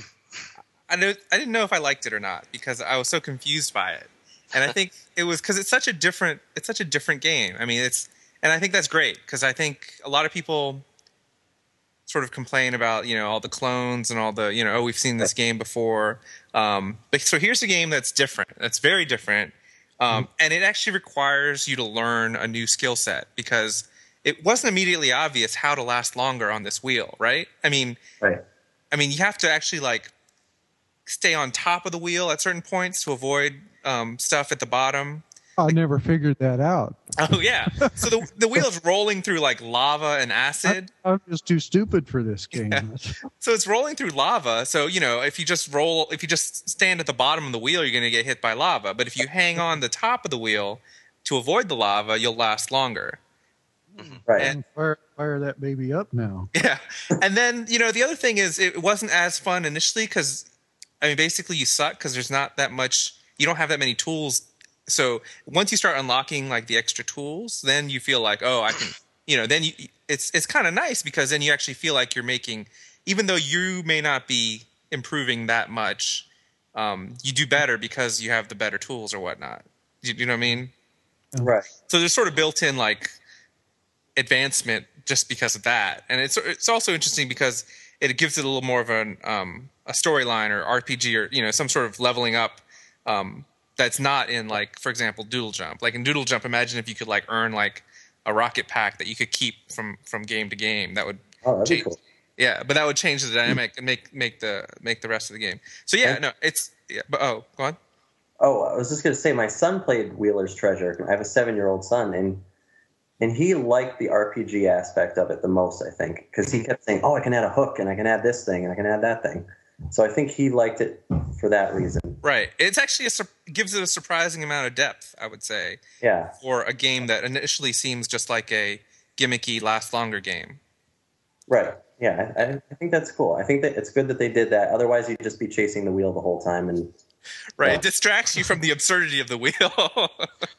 I know I didn't know if I liked it or not because I was so confused by it, and I think it was because it's such a different it's such a different game. I mean, it's and I think that's great because I think a lot of people sort of complain about, you know, all the clones and all the, you know, oh, we've seen this game before. Um, but so here's a game that's different. That's very different. Um, mm-hmm. And it actually requires you to learn a new skill set because it wasn't immediately obvious how to last longer on this wheel, right? I mean, right. I mean, you have to actually like stay on top of the wheel at certain points to avoid um, stuff at the bottom. I like, never figured that out. Oh yeah, so the the wheel's rolling through like lava and acid. I, I'm just too stupid for this game. Yeah. So it's rolling through lava. So you know, if you just roll, if you just stand at the bottom of the wheel, you're going to get hit by lava. But if you hang on the top of the wheel to avoid the lava, you'll last longer. Right. And, fire, fire that baby up now. Yeah, and then you know the other thing is it wasn't as fun initially because I mean basically you suck because there's not that much. You don't have that many tools. So once you start unlocking like the extra tools, then you feel like, oh, I can, you know, then you, it's it's kind of nice because then you actually feel like you're making, even though you may not be improving that much, um, you do better because you have the better tools or whatnot. You, you know what I mean? Right. So there's sort of built-in like advancement just because of that, and it's it's also interesting because it gives it a little more of an um, a storyline or R P G or you know some sort of leveling up. Um, That's not in like, for example, Doodle Jump. Like in Doodle Jump, imagine if you could like earn like a rocket pack that you could keep from, from game to game. That would oh, that'd change. be cool. Yeah, but that would change the dynamic and make make the make the rest of the game. So yeah, no, it's yeah. But oh, go on. Oh, I was just gonna say, my son played Wheeler's Treasure. I have a seven-year-old son, and and he liked the R P G aspect of it the most, I think, because he kept saying, "Oh, I can add a hook, and I can add this thing, and I can add that thing." So I think he liked it for that reason. Right. It's actually a, it gives it a surprising amount of depth, I would say. Yeah. For a game that initially seems just like a gimmicky, last longer game. Right. Yeah, I, I think that's cool. I think that it's good that they did that. Otherwise, you'd just be chasing the wheel the whole time. And right. Yeah. It distracts you from the absurdity of the wheel.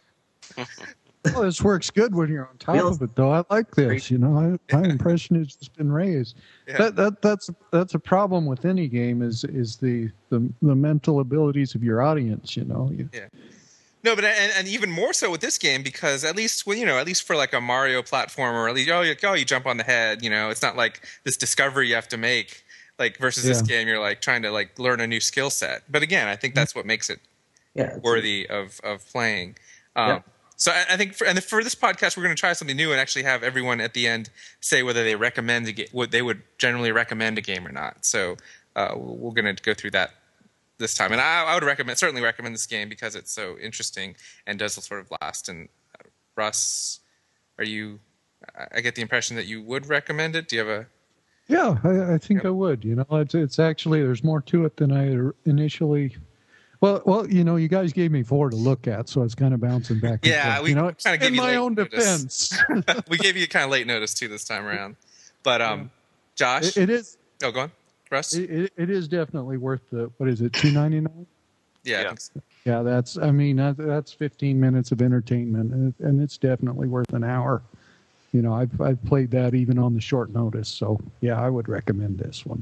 Well, this works good when you're on top Wheels. of it, though. I like this. You know, I, my impression has just been raised. Yeah. That that that's that's a problem with any game is is the the, the mental abilities of your audience. You know. You, yeah. No, but and, and even more so with this game because at least when you know at least for like a Mario platformer, at least oh you, oh you jump on the head. You know, it's not like this discovery you have to make. Like versus yeah. this game, you're like trying to like learn a new skill set. But again, I think that's what makes it yeah, worthy of of playing. Um, yeah. So I think for, and for this podcast, we're going to try something new and actually have everyone at the end say whether they recommend a game, what they would generally recommend a game or not. So uh, we're going to go through that this time, and I, I would recommend certainly recommend this game because it's so interesting and does sort of last. And uh, Russ, are you? I get the impression that you would recommend it. Do you have a? Yeah, I, I think I would. You know, it's it's actually there's more to it than I initially. Well, well, you know, you guys gave me four to look at, so I was kind of bouncing back. Yeah, and we you know, kind of gave in you my late own notice. defense. We gave you kind of late notice too this time around, but um, Josh, it, it is. Oh, go on, Russ. It, it, it is definitely worth the. What is it? two ninety-nine. Yeah, yeah. I think so. Yeah, that's. I mean, that, that's fifteen minutes of entertainment, and, it, and it's definitely worth an hour. You know, I've I've played that even on the short notice, so yeah, I would recommend this one.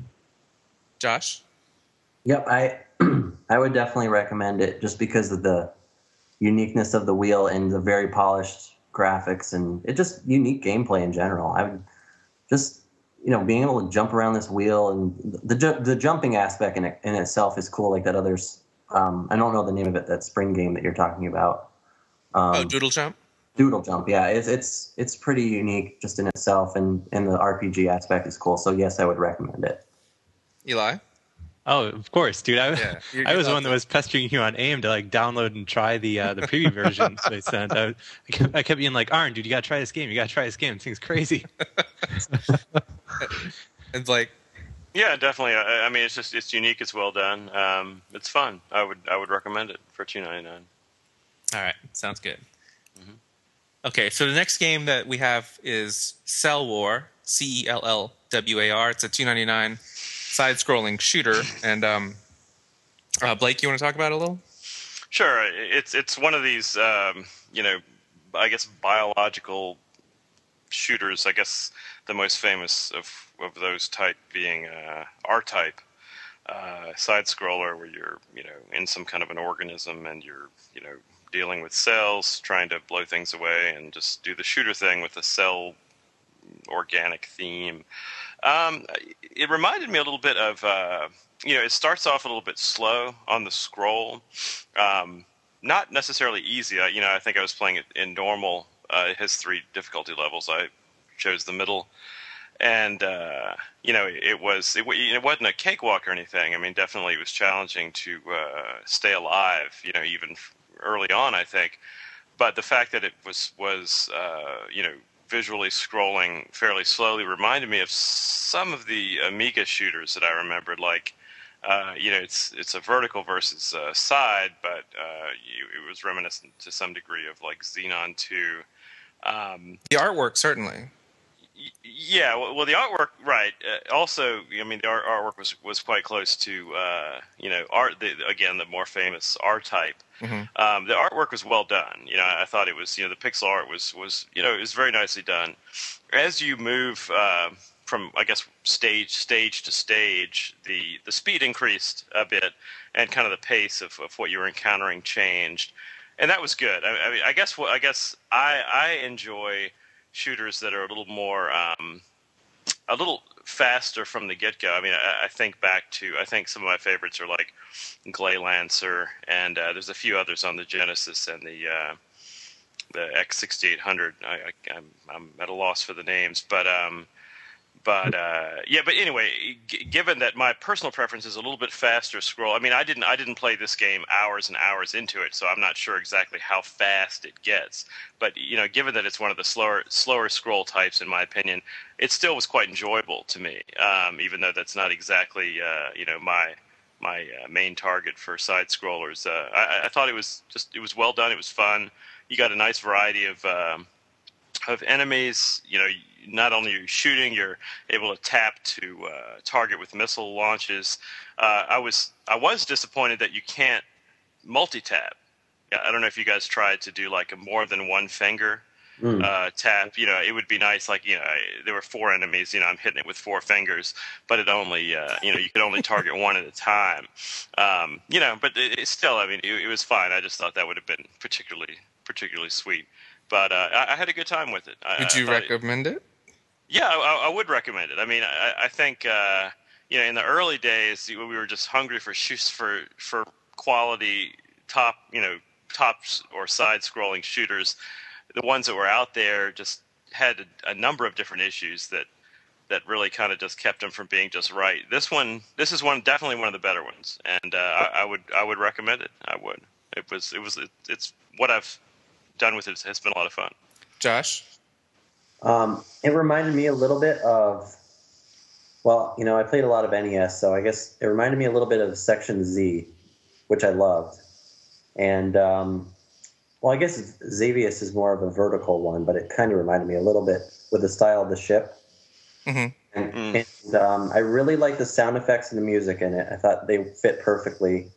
Josh. Yep, I I would definitely recommend it just because of the uniqueness of the wheel and the very polished graphics and it just unique gameplay in general. I would just you know being able to jump around this wheel and the ju- the jumping aspect in it, in itself is cool. Like that others, um, I don't know the name of it. That spring game that you're talking about. Um, oh, Doodle Jump. Doodle Jump, yeah, it's it's it's pretty unique just in itself, and and the R P G aspect is cool. So yes, I would recommend it. Eli. Oh, of course, dude. I, yeah, I was the one that was pestering you on AIM to like download and try the uh, the preview versions they sent. I, I, kept, I kept being like, Arn, dude, you gotta try this game. You gotta try this game. This thing's crazy. It's like, yeah, definitely. I, I mean, it's just it's unique. It's well done. Um, it's fun. I would I would recommend it for two ninety-nine. All right, sounds good. Mm-hmm. Okay, so the next game that we have is Cell War, C E L L W A R. It's a two ninety-nine side-scrolling shooter. And um, uh, Blake, you want to talk about it a little? Sure. It's it's one of these, um, you know, I guess biological shooters. I guess the most famous of, of those type being uh, R-Type. Uh, side scroller where you're, you know, in some kind of an organism and you're, you know, dealing with cells, trying to blow things away and just do the shooter thing with the cell organic theme. Um, it reminded me a little bit of, uh, you know, it starts off a little bit slow on the scroll. Um, not necessarily easy. I, you know, I think I was playing it in normal. Uh, it has three difficulty levels. I chose the middle. And, uh, you know, it was, it, it wasn't a cakewalk or anything. I mean, definitely it was challenging to uh, stay alive, you know, even early on, I think. But the fact that it was, was uh, you know, visually scrolling fairly slowly reminded me of some of the Amiga shooters that I remembered. Like, uh, you know, it's it's a vertical versus uh, side, but uh, you, it was reminiscent to some degree of, like, Xenon two. Um, the artwork, certainly. Yeah, well, the artwork, right. Uh, also, I mean, the art, artwork was, was quite close to, uh, you know, art. The, again, the more famous R-Type. Mm-hmm. Um, the artwork was well done. You know, I thought it was, you know, the pixel art was, was you know, it was very nicely done. As you move uh, from, I guess, stage stage to stage, the, the speed increased a bit, and kind of the pace of, of what you were encountering changed, and that was good. I, I mean, I guess what I guess I I enjoy shooters that are a little more, um, a little faster from the get-go. I mean, I, I think back to, I think some of my favorites are like Gley Lancer, and uh, there's a few others on the Genesis and the uh, the X sixty-eight hundred. I, I, I'm, I'm at a loss for the names, but um, but uh, yeah. But anyway, g- given that my personal preference is a little bit faster scroll, I mean, I didn't I didn't play this game hours and hours into it, so I'm not sure exactly how fast it gets. But, you know, given that it's one of the slower slower scroll types, in my opinion, it still was quite enjoyable to me, um, even though that's not exactly, uh, you know, my my uh, main target for side scrollers. Uh, I, I thought it was just it was well done. It was fun. You got a nice variety of um, of enemies. You know, not only are you shooting, you're able to tap to uh, target with missile launches. Uh, I was I was disappointed that you can't multi-tap. Yeah, I don't know if you guys tried to do like a more than one finger mm. uh, tap. You know, it would be nice. Like, you know, there were four enemies. You know, I'm hitting it with four fingers, but it only, uh, you know, you could only target one at a time. Um, you know, but it, it still, I mean, it, it was fine. I just thought that would have been particularly, particularly sweet. But uh, I, I had a good time with it. I, would you recommend it? it? Yeah, I, I would recommend it. I mean, I, I think, uh, you know, in the early days, we were just hungry for shoots for for quality top, you know, tops or side-scrolling shooters. The ones that were out there just had a, a number of different issues that that really kind of just kept them from being just right. This one, this is one definitely one of the better ones, and uh, I, I would I would recommend it. I would. It was it was it, it's what I've done with it. It's been a lot of fun. Josh, um, it reminded me a little bit of. Well, you know, I played a lot of N E S, so I guess it reminded me a little bit of Section Z, which I loved. And, um, well, I guess Xavius is more of a vertical one, but it kind of reminded me a little bit with the style of the ship. Mm-hmm. And, mm. and um, I really like the sound effects and the music in it. I thought they fit perfectly.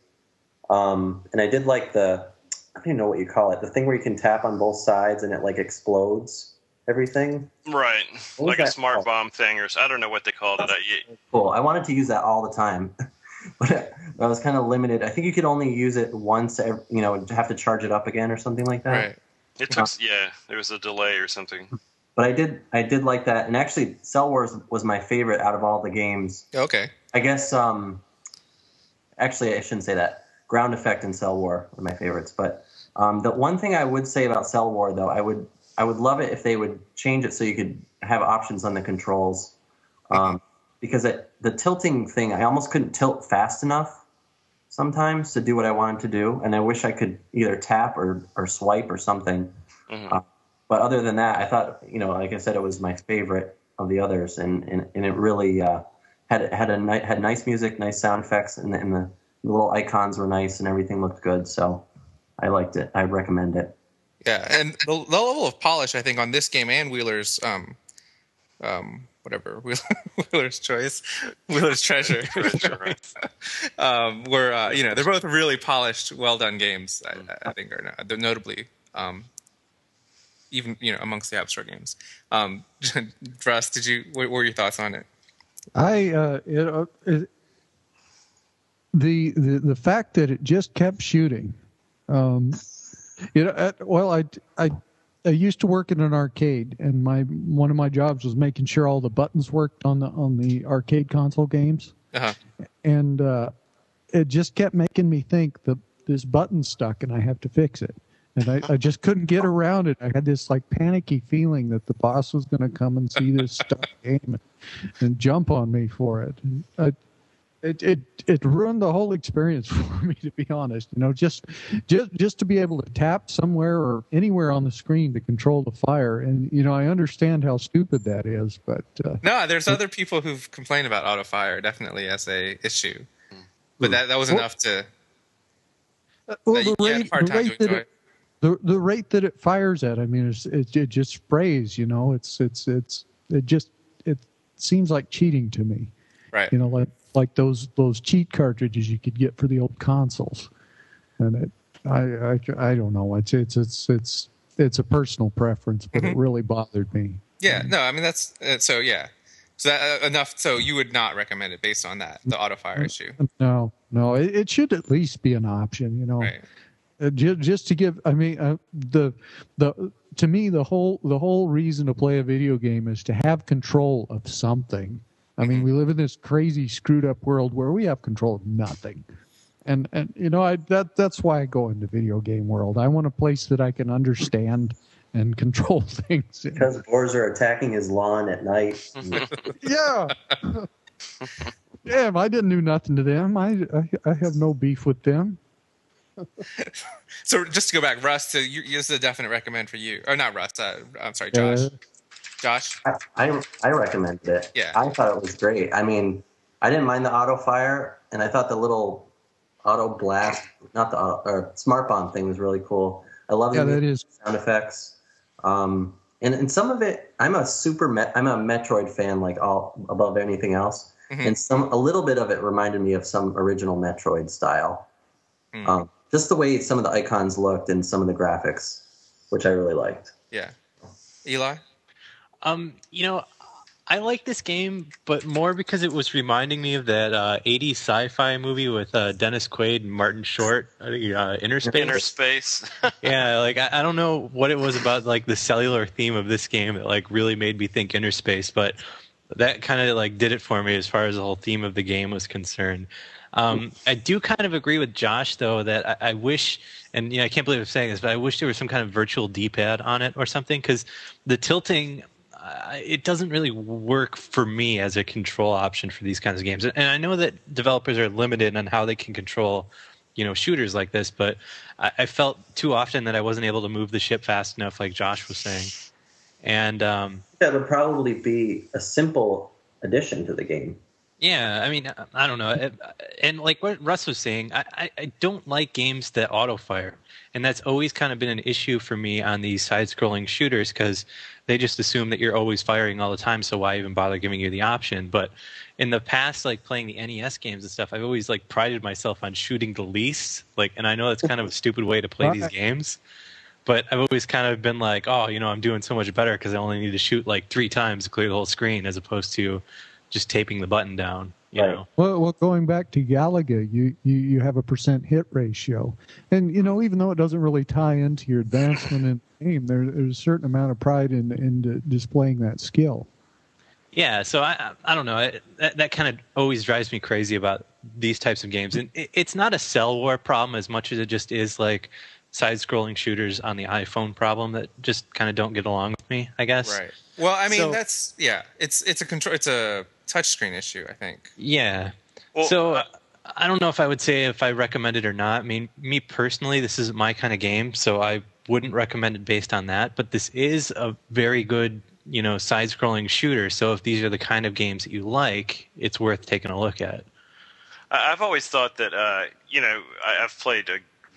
Um, and I did like the, I don't even know what you call it, the thing where you can tap on both sides and it, like, explodes everything. Right. Like a smart called? bomb thing, or I don't know what they called That's it. Cool. I wanted to use that all the time. But I was kind of limited. I think you could only use it once, you know, have to charge it up again or something like that. Right. It took, uh, yeah, there was a delay or something. But I did, I did like that. And actually, Cell Wars was my favorite out of all the games. Okay. I guess, um, actually, I shouldn't say that. Ground Effect and Cell War were my favorites. But um, the one thing I would say about Cell War, though, I would, I would love it if they would change it so you could have options on the controls. Um, mm-hmm. Because it, the tilting thing, I almost couldn't tilt fast enough sometimes to do what I wanted to do. And I wish I could either tap or, or swipe or something. Mm-hmm. Uh, but other than that, I thought, you know, like I said, it was my favorite of the others. And, and, and it really uh, had had a had nice music, nice sound effects, and, and the, the little icons were nice and everything looked good. So I liked it. I recommend it. Yeah, and the, the level of polish, I think, on this game and Wheeler's um, um, whatever Wheeler's Choice, Wheeler's Treasure. um, were uh, you know they're both really polished, well done games. I, I think are they're notably um, even you know amongst the App Store games. Um, Russ, did you what were your thoughts on it? I uh, it, uh, it, the the the fact that it just kept shooting. Um, you know, at, well, I I. I used to work in an arcade, and my one of my jobs was making sure all the buttons worked on the on the arcade console games. Uh-huh. And uh, it just kept making me think that this button's stuck, and I have to fix it. And I, I just couldn't get around it. I had this like panicky feeling that the boss was going to come and see this stuck game and, and jump on me for it. And I, It, it it ruined the whole experience for me, to be honest. You know, just just just to be able to tap somewhere or anywhere on the screen to control the fire, and you know, I understand how stupid that is, but uh, no, there's other people who've complained about auto fire definitely as a issue, but that that was well, enough to. Well, the rate, the rate that it, the the rate that it fires at, I mean, it's, it it just sprays. You know, it's it's it's it just it seems like cheating to me. Right. You know, like. Like those those cheat cartridges you could get for the old consoles, and it, I, I I don't know. It's it's it's it's it's a personal preference, but mm-hmm. It really bothered me. Yeah, no, I mean that's uh, so. Yeah, so that uh, enough. So you would not recommend it based on that the auto fire issue. No, no, it, it should at least be an option. You know, right. uh, just, just to give. I mean, uh, the the to me the whole the whole reason to play a video game is to have control of something. I mean, we live in this crazy, screwed up world where we have control of nothing, and and you know, I that that's why I go into video game world. I want a place that I can understand and control things. Because boars are attacking his lawn at night. Yeah, yeah. I didn't do nothing to them. I I, I have no beef with them. So just to go back, Russ, so you, this is a definite recommend for you, or not Russ? Uh, I'm sorry, Josh. Uh, Josh? I, I I recommended it. Yeah. I thought it was great. I mean, I didn't mind the auto fire, and I thought the little auto blast, not the auto, or smart bomb thing was really cool. I love yeah, the that is. sound effects. Um, and, and some of it, I'm a super, Met, I'm a Metroid fan, like all above anything else. Mm-hmm. And some, a little bit of it reminded me of some original Metroid style. Mm. Um, just the way some of the icons looked and some of the graphics, which I really liked. Yeah. Eli? Um, you know, I like this game, but more because it was reminding me of that uh, eighties sci-fi movie with uh, Dennis Quaid and Martin Short, uh, Inner Space. Inner Space. Yeah, like I, I don't know what it was about like the cellular theme of this game that like really made me think Inner Space, but that kind of like did it for me as far as the whole theme of the game was concerned. Um, I do kind of agree with Josh though that I, I wish, and you know, I can't believe I'm saying this, but I wish there was some kind of virtual D-pad on it or something, because the tilting. Uh, it doesn't really work for me as a control option for these kinds of games. And I know that developers are limited on how they can control, you know, shooters like this, but I, I felt too often that I wasn't able to move the ship fast enough, like Josh was saying. And um, that would probably be a simple addition to the game. Yeah, I mean, I don't know. And like what Russ was saying, I, I, I don't like games that auto-fire. And that's always kind of been an issue for me on these side-scrolling shooters because they just assume that you're always firing all the time, so why even bother giving you the option? But in the past, like playing the N E S games and stuff, I've always like prided myself on shooting the least. Like, and I know that's kind of a stupid way to play these games, but I've always kind of been like, oh, you know, I'm doing so much better because I only need to shoot like three times to clear the whole screen as opposed to just taping the button down. You know? Well, well, going back to Galaga, you, you, you have a percent hit ratio. And, you know, even though it doesn't really tie into your advancement in the game, there, there's a certain amount of pride in, in displaying that skill. Yeah, so I I don't know. I, that that kind of always drives me crazy about these types of games. And it, it's not a cell war problem as much as it just is like side-scrolling shooters on the iPhone problem that just kind of don't get along with me, I guess. Right. Well, I mean, so, that's, yeah, it's it's a control, it's a touchscreen issue, I think. Yeah. Well, so uh, I don't know if I would say if I recommend it or not. I mean, me personally, this isn't my kind of game, so I wouldn't recommend it based on that. But this is a very good, you know, side-scrolling shooter. So if these are the kind of games that you like, it's worth taking a look at. I've always thought that, uh, you know, I've played a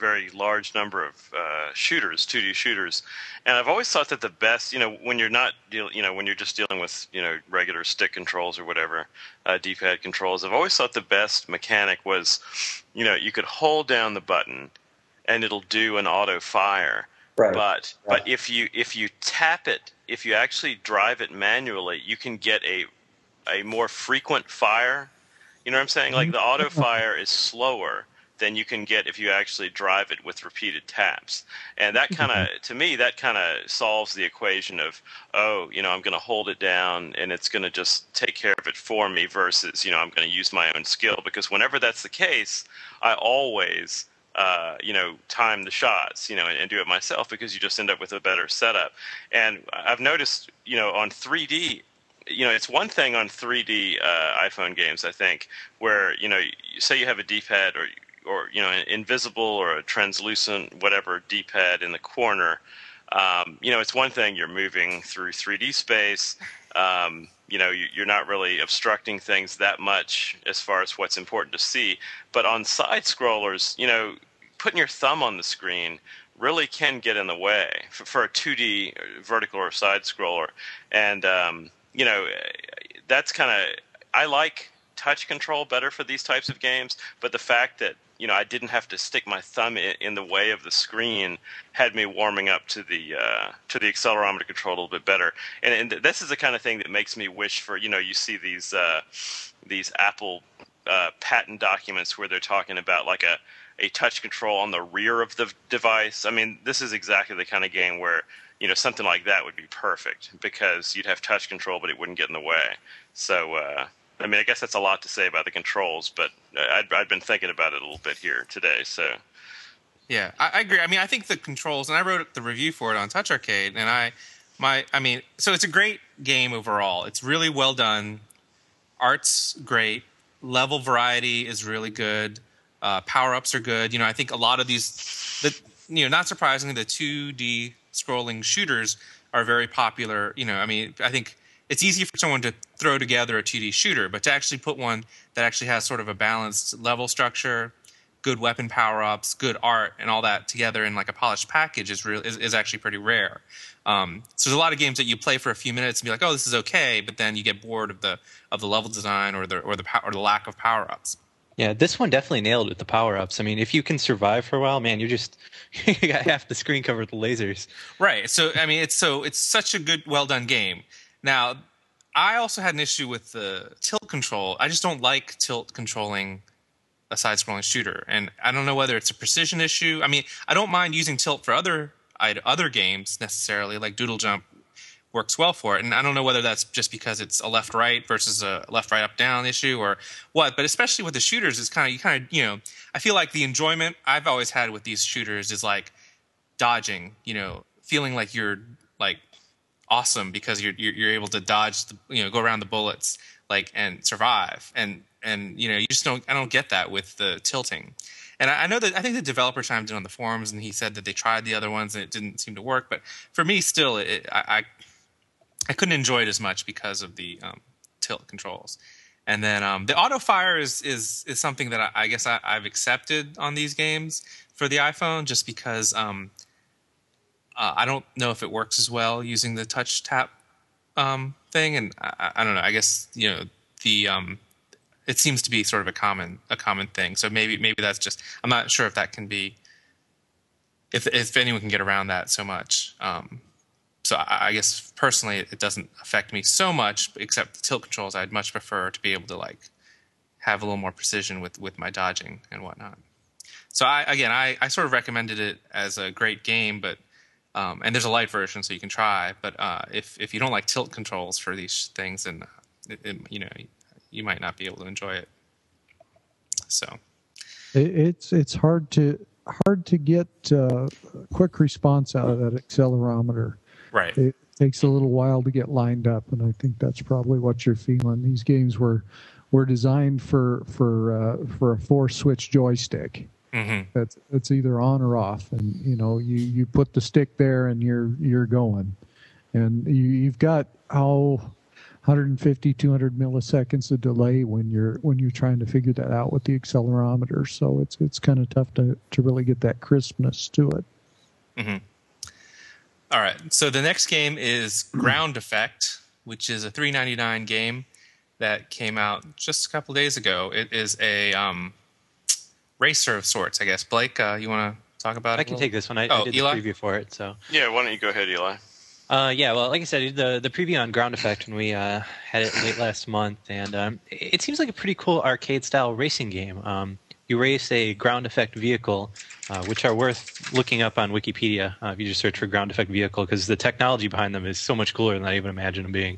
very large number of uh, shooters, two D shooters, and I've always thought that the best, you know, when you're not, deal, you know, when you're just dealing with, you know, regular stick controls or whatever, uh, D-pad controls, I've always thought the best mechanic was, you know, you could hold down the button, and it'll do an auto fire. Right. But right. but if you if you tap it, if you actually drive it manually, you can get a a more frequent fire. You know what I'm saying? Like the auto fire is slower than you can get if you actually drive it with repeated taps. And that kind of, to me, that kind of solves the equation of, oh, you know, I'm going to hold it down and it's going to just take care of it for me versus, you know, I'm going to use my own skill. Because whenever that's the case, I always, uh, you know, time the shots, you know, and, and do it myself because you just end up with a better setup. And I've noticed, you know, on three D, you know, it's one thing on three D uh, iPhone games, I think, where, you know, you say you have a D-pad or, or you know, an invisible or a translucent, whatever, D-pad in the corner. Um, you know, it's one thing you're moving through three D space. Um, you know, you, you're not really obstructing things that much as far as what's important to see. But on side scrollers, you know, putting your thumb on the screen really can get in the way for, for a two D vertical or side scroller. And, um, you know, that's kind of, I like touch control better for these types of games, but the fact that, you know, I didn't have to stick my thumb in, in the way of the screen had me warming up to the uh, to the accelerometer control a little bit better. And, and this is the kind of thing that makes me wish for, you know, you see these uh, these Apple uh, patent documents where they're talking about like a, a touch control on the rear of the device. I mean, this is exactly the kind of game where, you know, something like that would be perfect because you'd have touch control, but it wouldn't get in the way. So, uh, I mean, I guess that's a lot to say about the controls, but I'd, I'd been thinking about it a little bit here today. So, yeah, I, I agree. I mean, I think the controls, and I wrote the review for it on Touch Arcade, and I, my, I mean, so it's a great game overall. It's really well done. Art's great. Level variety is really good. Uh, power-ups are good. You know, I think a lot of these, the, you know, not surprisingly, the two D scrolling shooters are very popular. You know, I mean, I think it's easy for someone to throw together a two D shooter, but to actually put one that actually has sort of a balanced level structure, good weapon power-ups, good art, and all that together in like a polished package is real is, is actually pretty rare. Um, so there's a lot of games that you play for a few minutes and be like, oh, this is okay, but then you get bored of the of the level design or the or the or the lack of power-ups. Yeah, this one definitely nailed it with the power-ups. I mean, if you can survive for a while, man, you're just you got half the screen covered with lasers. Right. So I mean, it's so it's such a good, well done game. Now, I also had an issue with the tilt control. I just don't like tilt controlling a side-scrolling shooter, and I don't know whether it's a precision issue. I mean, I don't mind using tilt for other other games necessarily, like Doodle Jump works well for it, and I don't know whether that's just because it's a left-right versus a left-right up-down issue or what. But especially with the shooters, it's kind of you kind of you know, I feel like the enjoyment I've always had with these shooters is like dodging, you know, feeling like you're like awesome because you're you're, you're able to dodge, the, you know, go around the bullets like and survive, and and you know you just don't I don't get that with the tilting. And I, I know that I think the developer chimed in on the forums and he said that they tried the other ones and it didn't seem to work. But for me, still, it, I, I I couldn't enjoy it as much because of the um, tilt controls. And then um, the auto fire is is is something that I, I guess I, I've accepted on these games for the iPhone, just because um, uh, I don't know if it works as well using the touch tap um, thing. And I, I don't know. I guess you know the um, it seems to be sort of a common a common thing. So maybe maybe that's just I'm not sure if that can be if if anyone can get around that so much. Um, So I guess personally, it doesn't affect me so much, except the tilt controls. I'd much prefer to be able to like have a little more precision with, with my dodging and whatnot. So I, again, I, I sort of recommended it as a great game, but um, and there's a light version so you can try. But uh, if if you don't like tilt controls for these things, then it, it, you know you might not be able to enjoy it. So it's it's hard to hard to get uh, quick response out of that accelerometer. Right. It takes a little while to get lined up, and I think that's probably what you're feeling. These games were were designed for for uh, for a four switch joystick. Mm-hmm. That's it's either on or off, and you know you, you put the stick there and you're you're going, and you, you've got how one fifty, two hundred milliseconds of delay when you're when you're trying to figure that out with the accelerometer. So it's it's kind of tough to to really get that crispness to it. Mm-hmm. All right. So the next game is Ground Effect, which is a three ninety-nine game that came out just a couple days ago. It is a um, racer of sorts, I guess. Blake, uh, you want to talk about it? I can take this one. I, oh, I did Eli? the preview for it. So yeah, why don't you go ahead, Eli? Uh, yeah, well, like I said, I did the the preview on Ground Effect when we uh, had it late last month, and um, it seems like a pretty cool arcade-style racing game. Um, you race a ground effect vehicle, uh, which are worth looking up on Wikipedia uh, if you just search for ground effect vehicle, because the technology behind them is so much cooler than I even imagine them being.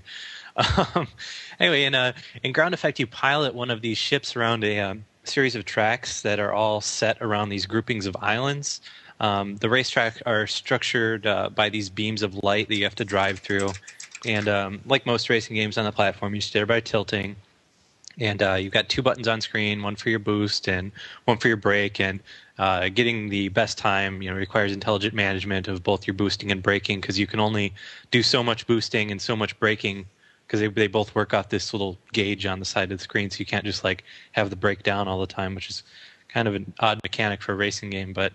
Um, anyway, in, uh, in Ground Effect, you pilot one of these ships around a um, series of tracks that are all set around these groupings of islands. Um, the racetrack are structured uh, by these beams of light that you have to drive through. And um, like most racing games on the platform, you steer by tilting. And uh, you've got two buttons on screen, one for your boost and one for your brake. And uh, getting the best time, you know, requires intelligent management of both your boosting and braking, because you can only do so much boosting and so much braking, because they they both work off this little gauge on the side of the screen. So you can't just like have the brake down all the time, which is kind of an odd mechanic for a racing game. But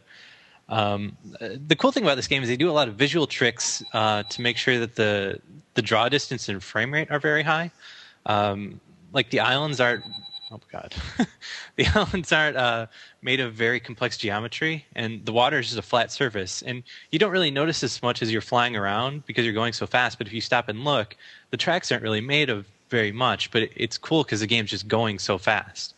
um, the cool thing about this game is they do a lot of visual tricks uh, to make sure that the the draw distance and frame rate are very high. Um, like the islands aren't, oh god, the islands aren't uh, made of very complex geometry, and the water is just a flat surface. And you don't really notice this much as you're flying around because you're going so fast. But if you stop and look, the tracks aren't really made of very much. But it, it's cool because the game's just going so fast.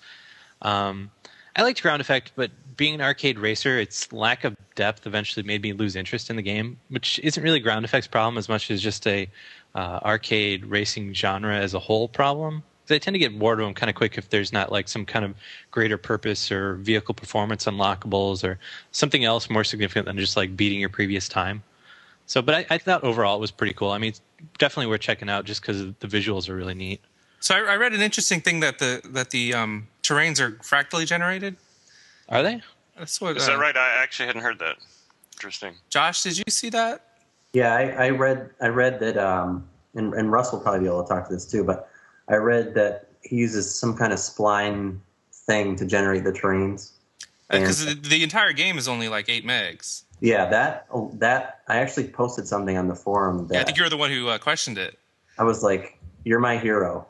Um, I liked Ground Effect, but being an arcade racer, its lack of depth eventually made me lose interest in the game, which isn't really Ground Effect's problem as much as just a uh, arcade racing genre as a whole problem. Because I tend to get bored of them kind of quick if there's not like some kind of greater purpose or vehicle performance unlockables or something else more significant than just like beating your previous time. So, but I, I thought overall it was pretty cool. I mean, it's definitely worth checking out just because the visuals are really neat. So I, I read an interesting thing that the that the um, terrains are fractally generated. Are they? That's what, Is uh, that right? I actually hadn't heard that. Interesting. Josh, did you see that? Yeah, I, I read I read that, um, and, and Russ will probably be able to talk to this too, but I read that he uses some kind of spline thing to generate the terrains. Because uh, the, the entire game is only like eight megs. Yeah, that that I actually posted something on the forum. That yeah, I think you're the one who uh, questioned it. I was like, "You're my hero."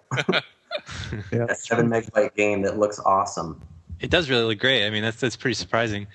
Yeah. A seven megabyte game that looks awesome. It does really look great. I mean, that's that's pretty surprising.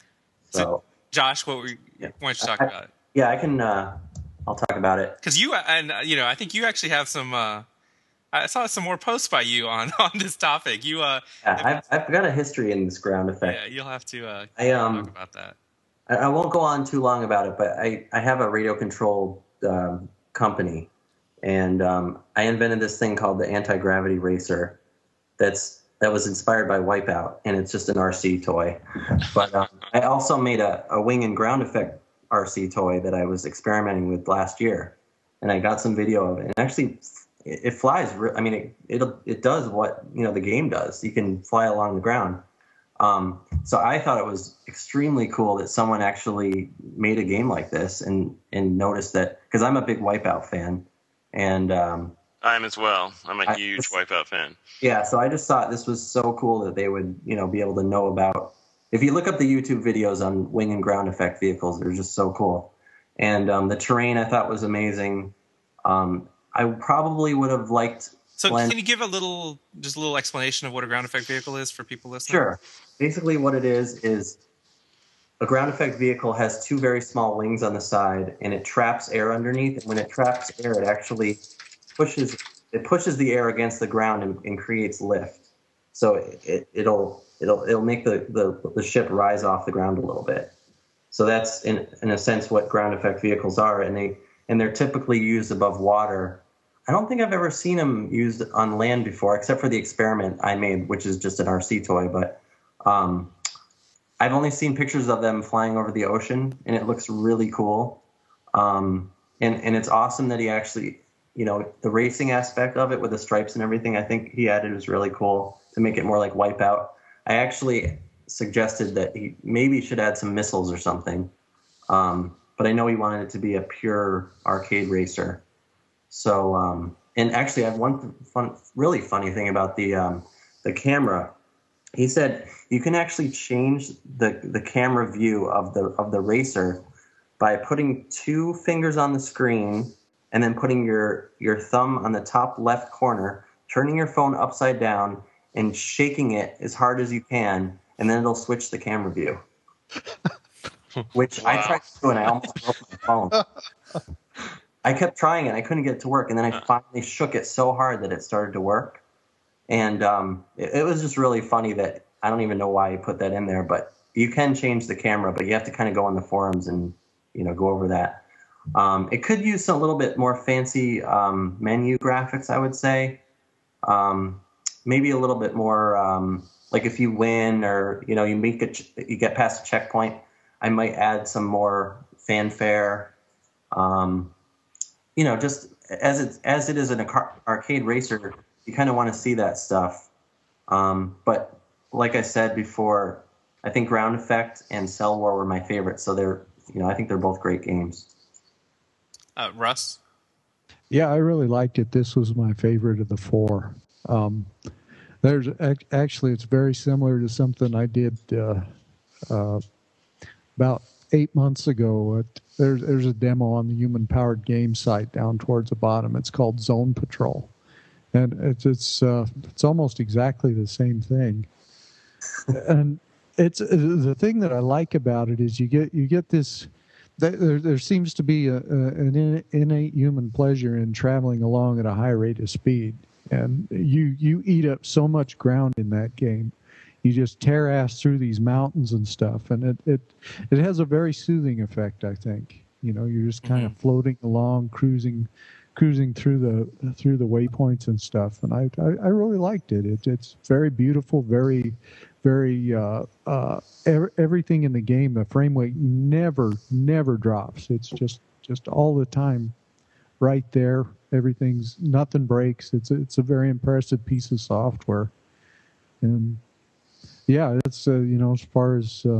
So, so Josh, what were you, yeah. why don't you talk I, about it? Yeah, I can. Uh, I'll talk about it because you and you know, I think you actually have some. Uh, I saw some more posts by you on, on this topic. You, uh, yeah, I've, I've got a history in this Ground Effect. Yeah, you'll have to uh, I, um, talk about that. I, I won't go on too long about it, but I, I have a radio controlled um, company, and um, I invented this thing called the Anti-Gravity Racer. That's that was inspired by Wipeout, and it's just an R C toy. But um, I also made a, a Wing and Ground Effect R C toy that I was experimenting with last year, and I got some video of it. And actually, it, it flies. I mean, it it it does what you know the game does. You can fly along the ground. Um, so I thought it was extremely cool that someone actually made a game like this, and and noticed that, because I'm a big Wipeout fan, and um, I am as well. I'm a I, huge Wipeout fan. Yeah, so I just thought this was so cool that they would, you know, be able to know about. If you look up the YouTube videos on Wing and Ground Effect vehicles, they're just so cool. And um, the terrain I thought was amazing. Um, I probably would have liked. So Glenn. Can you give a little, just a little explanation of what a ground effect vehicle is for people listening? Sure. Basically, what it is is a ground effect vehicle has two very small wings on the side, and it traps air underneath. And when it traps air, it actually pushes it pushes the air against the ground and, and creates lift. So it, it'll it'll it'll make the, the, the ship rise off the ground a little bit. So that's in in a sense what ground effect vehicles are, and they and they're typically used above water. I don't think I've ever seen them used on land before, except for the experiment I made, which is just an R C toy. But um, I've only seen pictures of them flying over the ocean, and it looks really cool. Um, and and it's awesome that he actually, you know, the racing aspect of it with the stripes and everything, I think he added was really cool to make it more like Wipeout. I actually suggested that he maybe should add some missiles or something. Um, but I know he wanted it to be a pure arcade racer. So, um, and actually, I have one fun, really funny thing about the um, the camera. He said you can actually change the, the camera view of the of the racer by putting two fingers on the screen and then putting your, your thumb on the top left corner, turning your phone upside down, and shaking it as hard as you can, and then it'll switch the camera view. Which wow. I tried to do, and I almost broke my phone. I kept trying it. I couldn't get it to work, and then I finally shook it so hard that it started to work. And um, it, it was just really funny that I don't even know why he put that in there, but you can change the camera, but you have to kind of go on the forums and, you know, go over that. Um, it could use a little bit more fancy um, menu graphics, I would say. Um, maybe a little bit more, um, like if you win or, you know, you make it, you get past a checkpoint, I might add some more fanfare. Um, you know, just as it, as it is an arcade racer, you kind of want to see that stuff. Um, but like I said before, I think Ground Effect and Cell War were my favorites. So they're, you know, I think they're both great games. Uh, Russ? Yeah, I really liked it. This was my favorite of the four. Um, there's actually, it's very similar to something I did uh, uh, about eight months ago. At, there's there's a demo on the Human Powered Games site down towards the bottom. It's called Zone Patrol, and it's it's uh, it's almost exactly the same thing. And it's the thing that I like about it is you get you get this. There, there seems to be a, a, an innate human pleasure in traveling along at a high rate of speed, and you you eat up so much ground in that game. You just tear ass through these mountains and stuff, and it it, it has a very soothing effect. I think you know you're just kind mm-hmm. of floating along, cruising, cruising through the through the waypoints and stuff, and I I, I really liked it. It it's very beautiful, very. Very uh, uh, ev- everything in the game, the frame rate never, never drops. It's just, just all the time, right there. Everything's nothing breaks. It's a, it's a very impressive piece of software, and yeah, that's uh, you know as far as uh,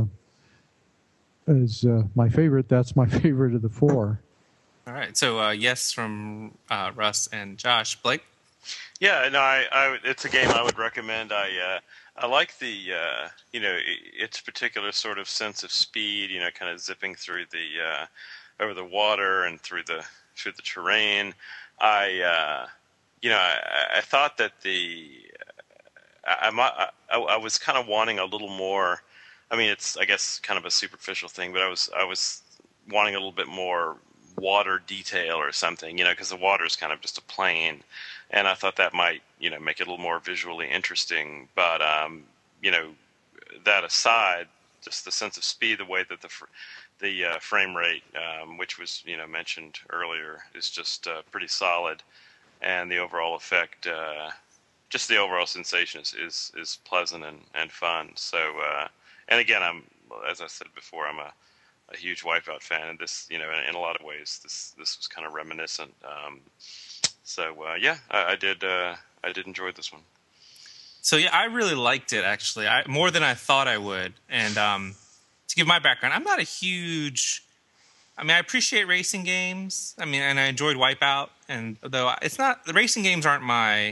as uh, my favorite. That's my favorite of the four. All right, so uh, yes from uh, Russ and Josh. Blake? Yeah, no, I, I it's a game I would recommend. I. Uh, I like the, uh, you know, its particular sort of sense of speed, you know, kind of zipping through the, uh, over the water and through the, through the terrain. I, uh, you know, I, I thought that the, I, I, I, I was kind of wanting a little more, I mean, it's, I guess, kind of a superficial thing, but I was, I was wanting a little bit more water detail or something, you know, because the water is kind of just a plain. And I thought that might, you know, make it a little more visually interesting. But, um, you know, that aside, just the sense of speed, the way that the the uh, frame rate, um, which was, you know, mentioned earlier, is just uh, pretty solid. And the overall effect, uh, just the overall sensation is, is, is pleasant and, and fun. So, uh, and again, I'm, as I said before, I'm a, a huge Wipeout fan. And this, you know, in, in a lot of ways, this, this was kind of reminiscent. Um, So uh, yeah, I, I did. Uh, I did enjoy this one. So yeah, I really liked it actually, I, more than I thought I would. And um, to give my background, I'm not a huge. I mean, I appreciate racing games. I mean, and I enjoyed Wipeout. And though it's not, the racing games aren't my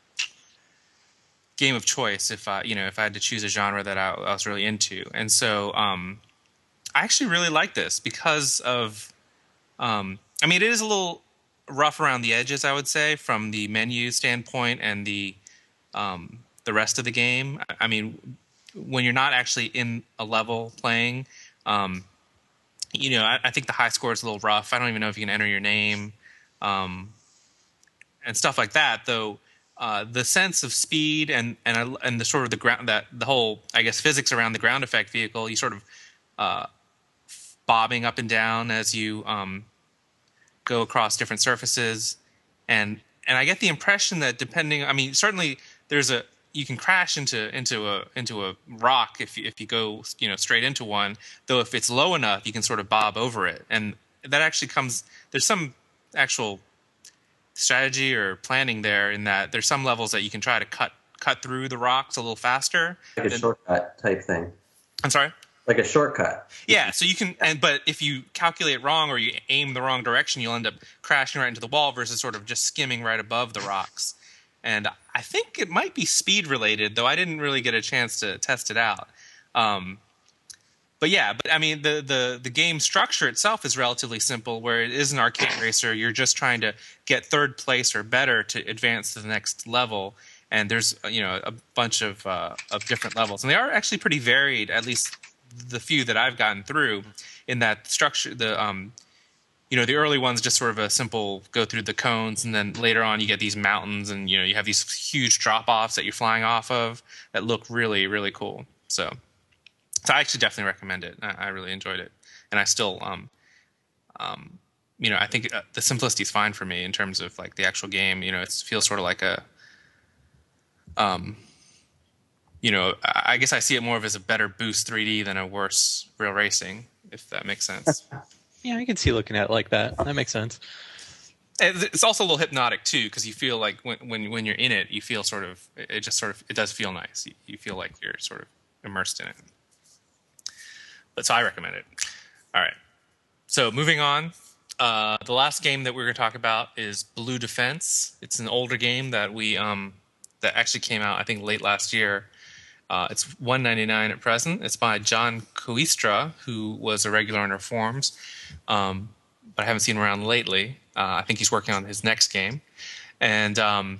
game of choice. If I, you know, if I had to choose a genre that I, I was really into, and so um, I actually really like this because of. Um, I mean, it is a little rough around the edges, I would say, from the menu standpoint and the um, the rest of the game. I mean, when you're not actually in a level playing, um, you know, I, I think the high score is a little rough. I don't even know if you can enter your name um, and stuff like that. Though uh, the sense of speed and and and the sort of the ground that the whole, I guess, physics around the ground effect vehicle, you sort of uh, bobbing up and down as you. Um, go across different surfaces, and and I get the impression that depending, I mean, certainly there's a you can crash into into a into a rock if you, if you go you know straight into one. Though if it's low enough, you can sort of bob over it, and that actually comes. There's some actual strategy or planning there in that there's some levels that you can try to cut cut through the rocks a little faster. Like a than, shortcut type thing. I'm sorry. Like a shortcut. Yeah, so you can, and but if you calculate wrong or you aim the wrong direction, you'll end up crashing right into the wall versus sort of just skimming right above the rocks. And I think it might be speed related, though I didn't really get a chance to test it out. Um, but yeah, but I mean, the, the, the game structure itself is relatively simple, where it is an arcade racer. You're just trying to get third place or better to advance to the next level. And there's, you know, a bunch of uh, of different levels, and they are actually pretty varied, at least the few that I've gotten through. In that structure, the um, you know, the early ones just sort of a simple go through the cones, and then later on you get these mountains, and you know, you have these huge drop offs that you're flying off of that look really, really cool. So, so I actually definitely recommend it. I, I really enjoyed it, and I still um, um, you know, I think uh, the simplicity is fine for me in terms of like the actual game. You know, it feels sort of like a Um, you know, I guess I see it more of as a better Boost three D than a worse Real Racing, if that makes sense. Yeah, I can see looking at it like that. That makes sense. It's also a little hypnotic too, because you feel like when, when when you're in it, you feel sort of it just sort of it does feel nice. You, you feel like you're sort of immersed in it. But so I recommend it. All right. So moving on, uh, the last game that we're going to talk about is Blue Defense. It's an older game that we um. that actually came out, I think, late last year. Uh, it's one ninety-nine at present. It's by John Koistra, who was a regular on our forums, um, but I haven't seen him around lately. Uh, I think he's working on his next game. And um,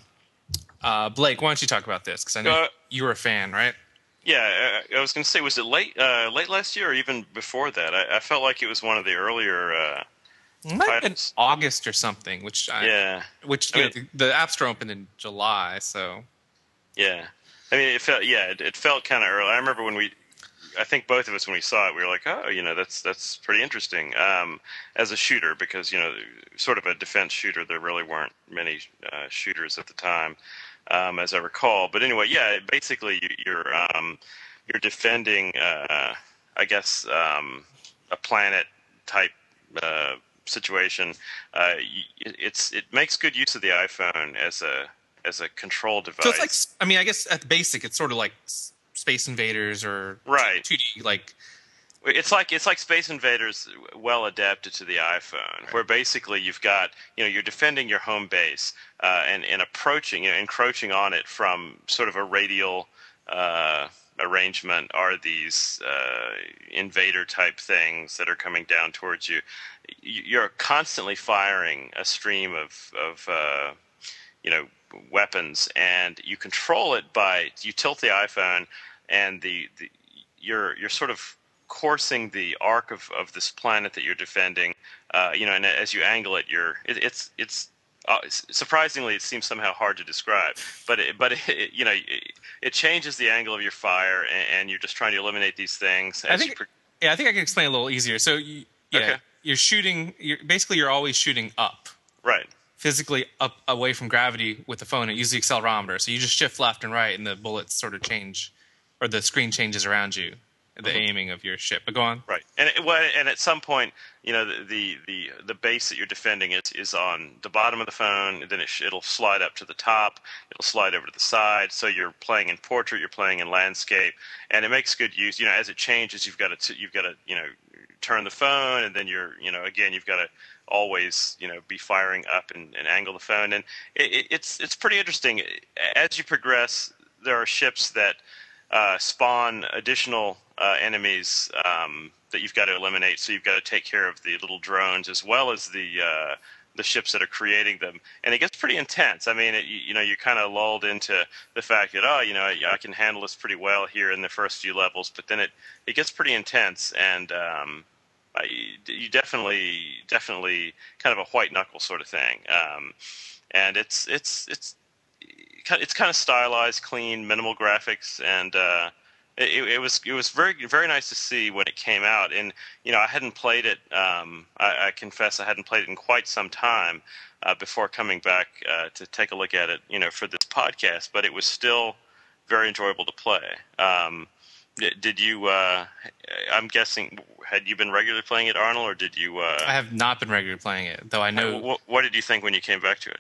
uh, Blake, why don't you talk about this? Because I know uh, you were a fan, right? Yeah, I, I was going to say, was it late uh, late last year or even before that? I, I felt like it was one of the earlier uh, it might have been August or something, which I, yeah, which you I know, mean, the, the App Store opened in July, so yeah. I mean, it felt yeah, it, it felt kind of early. I remember when we, I think both of us when we saw it, we were like, oh, you know, that's that's pretty interesting um, as a shooter, because you know, sort of a defense shooter. There really weren't many uh, shooters at the time, um, as I recall. But anyway, yeah, basically you, you're um, you're defending, uh, I guess, um, a planet type uh, situation. Uh, it's it makes good use of the iPhone as a as a control device. So it's like, I mean, I guess at the basic, it's sort of like Space Invaders or right. two D, like. It's like it's like Space Invaders, well adapted to the iPhone, right. Where basically you've got, you know, you're defending your home base uh, and and approaching, you know, encroaching on it from sort of a radial uh, arrangement are these uh, invader type things that are coming down towards you. You're constantly firing a stream of of uh, you know, weapons, and you control it by you tilt the iPhone, and the, the you're you're sort of coursing the arc of, of this planet that you're defending, uh, you know, and as you angle it, you're it, it's it's uh, surprisingly it seems somehow hard to describe, but it, but it, you know it, it changes the angle of your fire, and, and you're just trying to eliminate these things. As I think, you pre- yeah, I think I can explain a little easier. So, you, yeah, okay. you're shooting. You're basically you're always shooting up, right? Physically up away from gravity with the phone. It uses the accelerometer, so you just shift left and right, and the bullets sort of change, or the screen changes around you. The mm-hmm. aiming of your ship. But go on. Right, and it, well, and at some point, you know, the, the the the base that you're defending is is on the bottom of the phone. And then it sh- it'll slide up to the top. It'll slide over to the side. So you're playing in portrait. You're playing in landscape, and it makes good use. You know, as it changes, you've got to t- you've got to you know turn the phone, and then you're you know again you've got to always you know be firing up and, and angle the phone. And it, it, it's it's pretty interesting. As you progress, there are ships that uh, spawn additional Uh, enemies um, that you've got to eliminate, so you've got to take care of the little drones as well as the uh, the ships that are creating them, and it gets pretty intense. I mean, it, you, you know, you're kind of lulled into the fact that oh, you know, I can handle this pretty well here in the first few levels, but then it, it gets pretty intense, and um, I, you definitely definitely kind of a white knuckle sort of thing, um, and it's it's it's it's kind of stylized, clean, minimal graphics, and uh, It, it was it was very very nice to see when it came out, and you know I hadn't played it. Um, I, I confess I hadn't played it in quite some time uh, before coming back uh, to take a look at it, you know, for this podcast. But it was still very enjoyable to play. Um, did you? Uh, I'm guessing had you been regularly playing it, Arnold, or did you? Uh, I have not been regularly playing it, though I know. What, what did you think when you came back to it?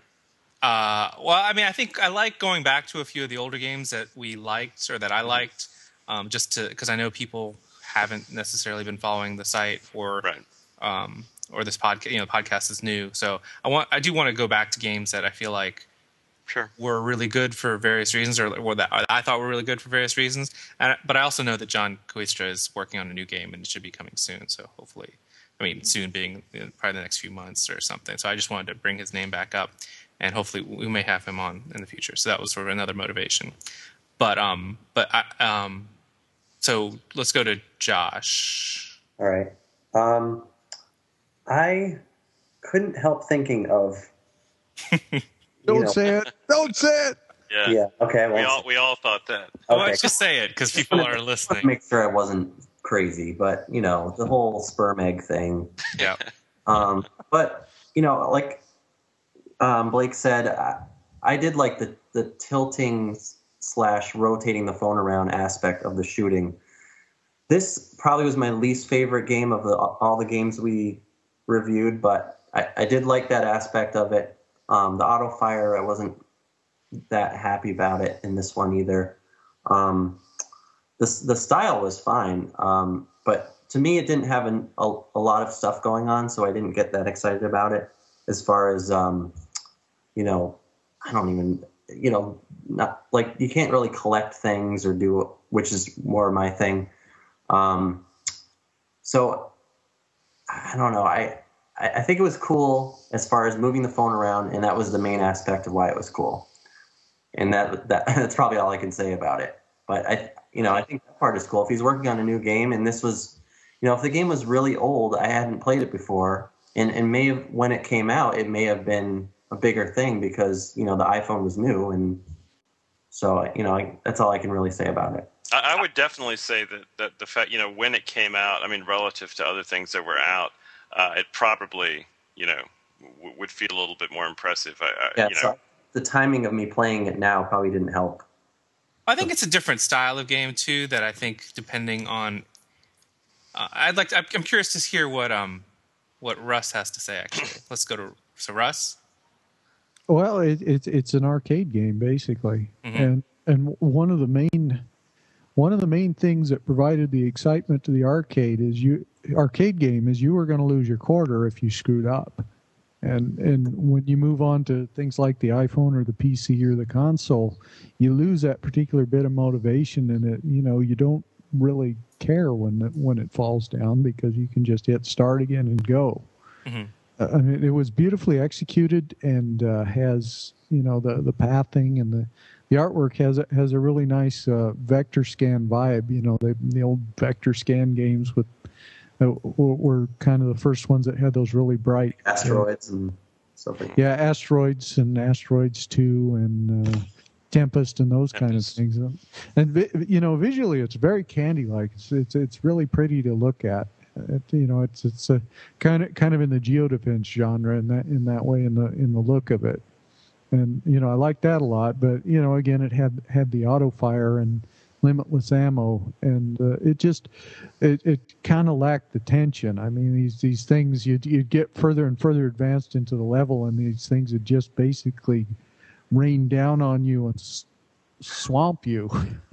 Uh, well, I mean, I think I like going back to a few of the older games that we liked or that I liked. Um, just to because I know people haven't necessarily been following the site or right. um, or this podcast. You know, podcast is new, so I want I do want to go back to games that I feel like sure were really good for various reasons, or, or that I thought were really good for various reasons. And, but I also know that John Koistra is working on a new game, and it should be coming soon. So hopefully, I mean, soon being you know, probably the next few months or something. So I just wanted to bring his name back up, and hopefully we may have him on in the future. So that was sort of another motivation. But um, but I, um, so let's go to Josh. All right. Um, I couldn't help thinking of. Don't know, say it. Don't say it. Yeah. Yeah. Okay. We all we all thought that. Okay. Okay. Well, just say it because people are listening. Make sure I wasn't crazy, but you know the whole sperm egg thing. Yeah. Um, but you know, like um, Blake said, I, I did like the the tilting slash rotating the phone around aspect of the shooting. This probably was my least favorite game of the all the games we reviewed, but I, I did like that aspect of it. Um, the auto fire, I wasn't that happy about it in this one either. Um, the the style was fine, um, but to me, it didn't have an, a, a lot of stuff going on, so I didn't get that excited about it. As far as um, you know, I don't even you know, not like you can't really collect things or do, which is more my thing. Um, so I don't know. I. I think it was cool as far as moving the phone around, and that was the main aspect of why it was cool. And that, that that's probably all I can say about it. But I, you know, I think that part is cool. If he's working on a new game, and this was, you know, if the game was really old, I hadn't played it before, and and may have when it came out, it may have been a bigger thing because you know the iPhone was new, and so you know I, that's all I can really say about it. I, I would definitely say that that the fact you know when it came out, I mean, relative to other things that were out. Uh, it probably, you know, w- would feel a little bit more impressive. I, I, yeah, you know. so the timing of me playing it now probably didn't help. I think it's a different style of game too. That I think, depending on, uh, I'd like. To, I'm curious to hear what um, what Russ has to say. Actually, let's go to so Russ. Well, it, it, it's an arcade game basically, mm-hmm. and and one of the main one of the main things that provided the excitement to the arcade is you. arcade game is you were going to lose your quarter if you screwed up. And and when you move on to things like the iPhone or the P C or the console, you lose that particular bit of motivation, and it you know you don't really care when it, when it falls down because you can just hit start again and go. Mm-hmm. Uh, I mean, it was beautifully executed and uh, has you know the the pathing and the the artwork has a, has a really nice uh, vector scan vibe. You know, the the old vector scan games with Uh, were kind of the first ones that had those really bright asteroids uh, and stuff like that. Yeah, asteroids and asteroids two and uh, Tempest and those Tempest. kind of things. And you know, visually, it's very candy-like. It's it's, it's really pretty to look at. It, you know, it's it's a kind of kind of in the Geodefense genre in that in that way in the in the look of it. And you know, I like that a lot. But you know, again, it had had the auto fire and limitless ammo, and uh, it just it, it kind of lacked the tension. I mean, these these things you'd, you'd get further and further advanced into the level, and these things would just basically rain down on you and s- swamp you.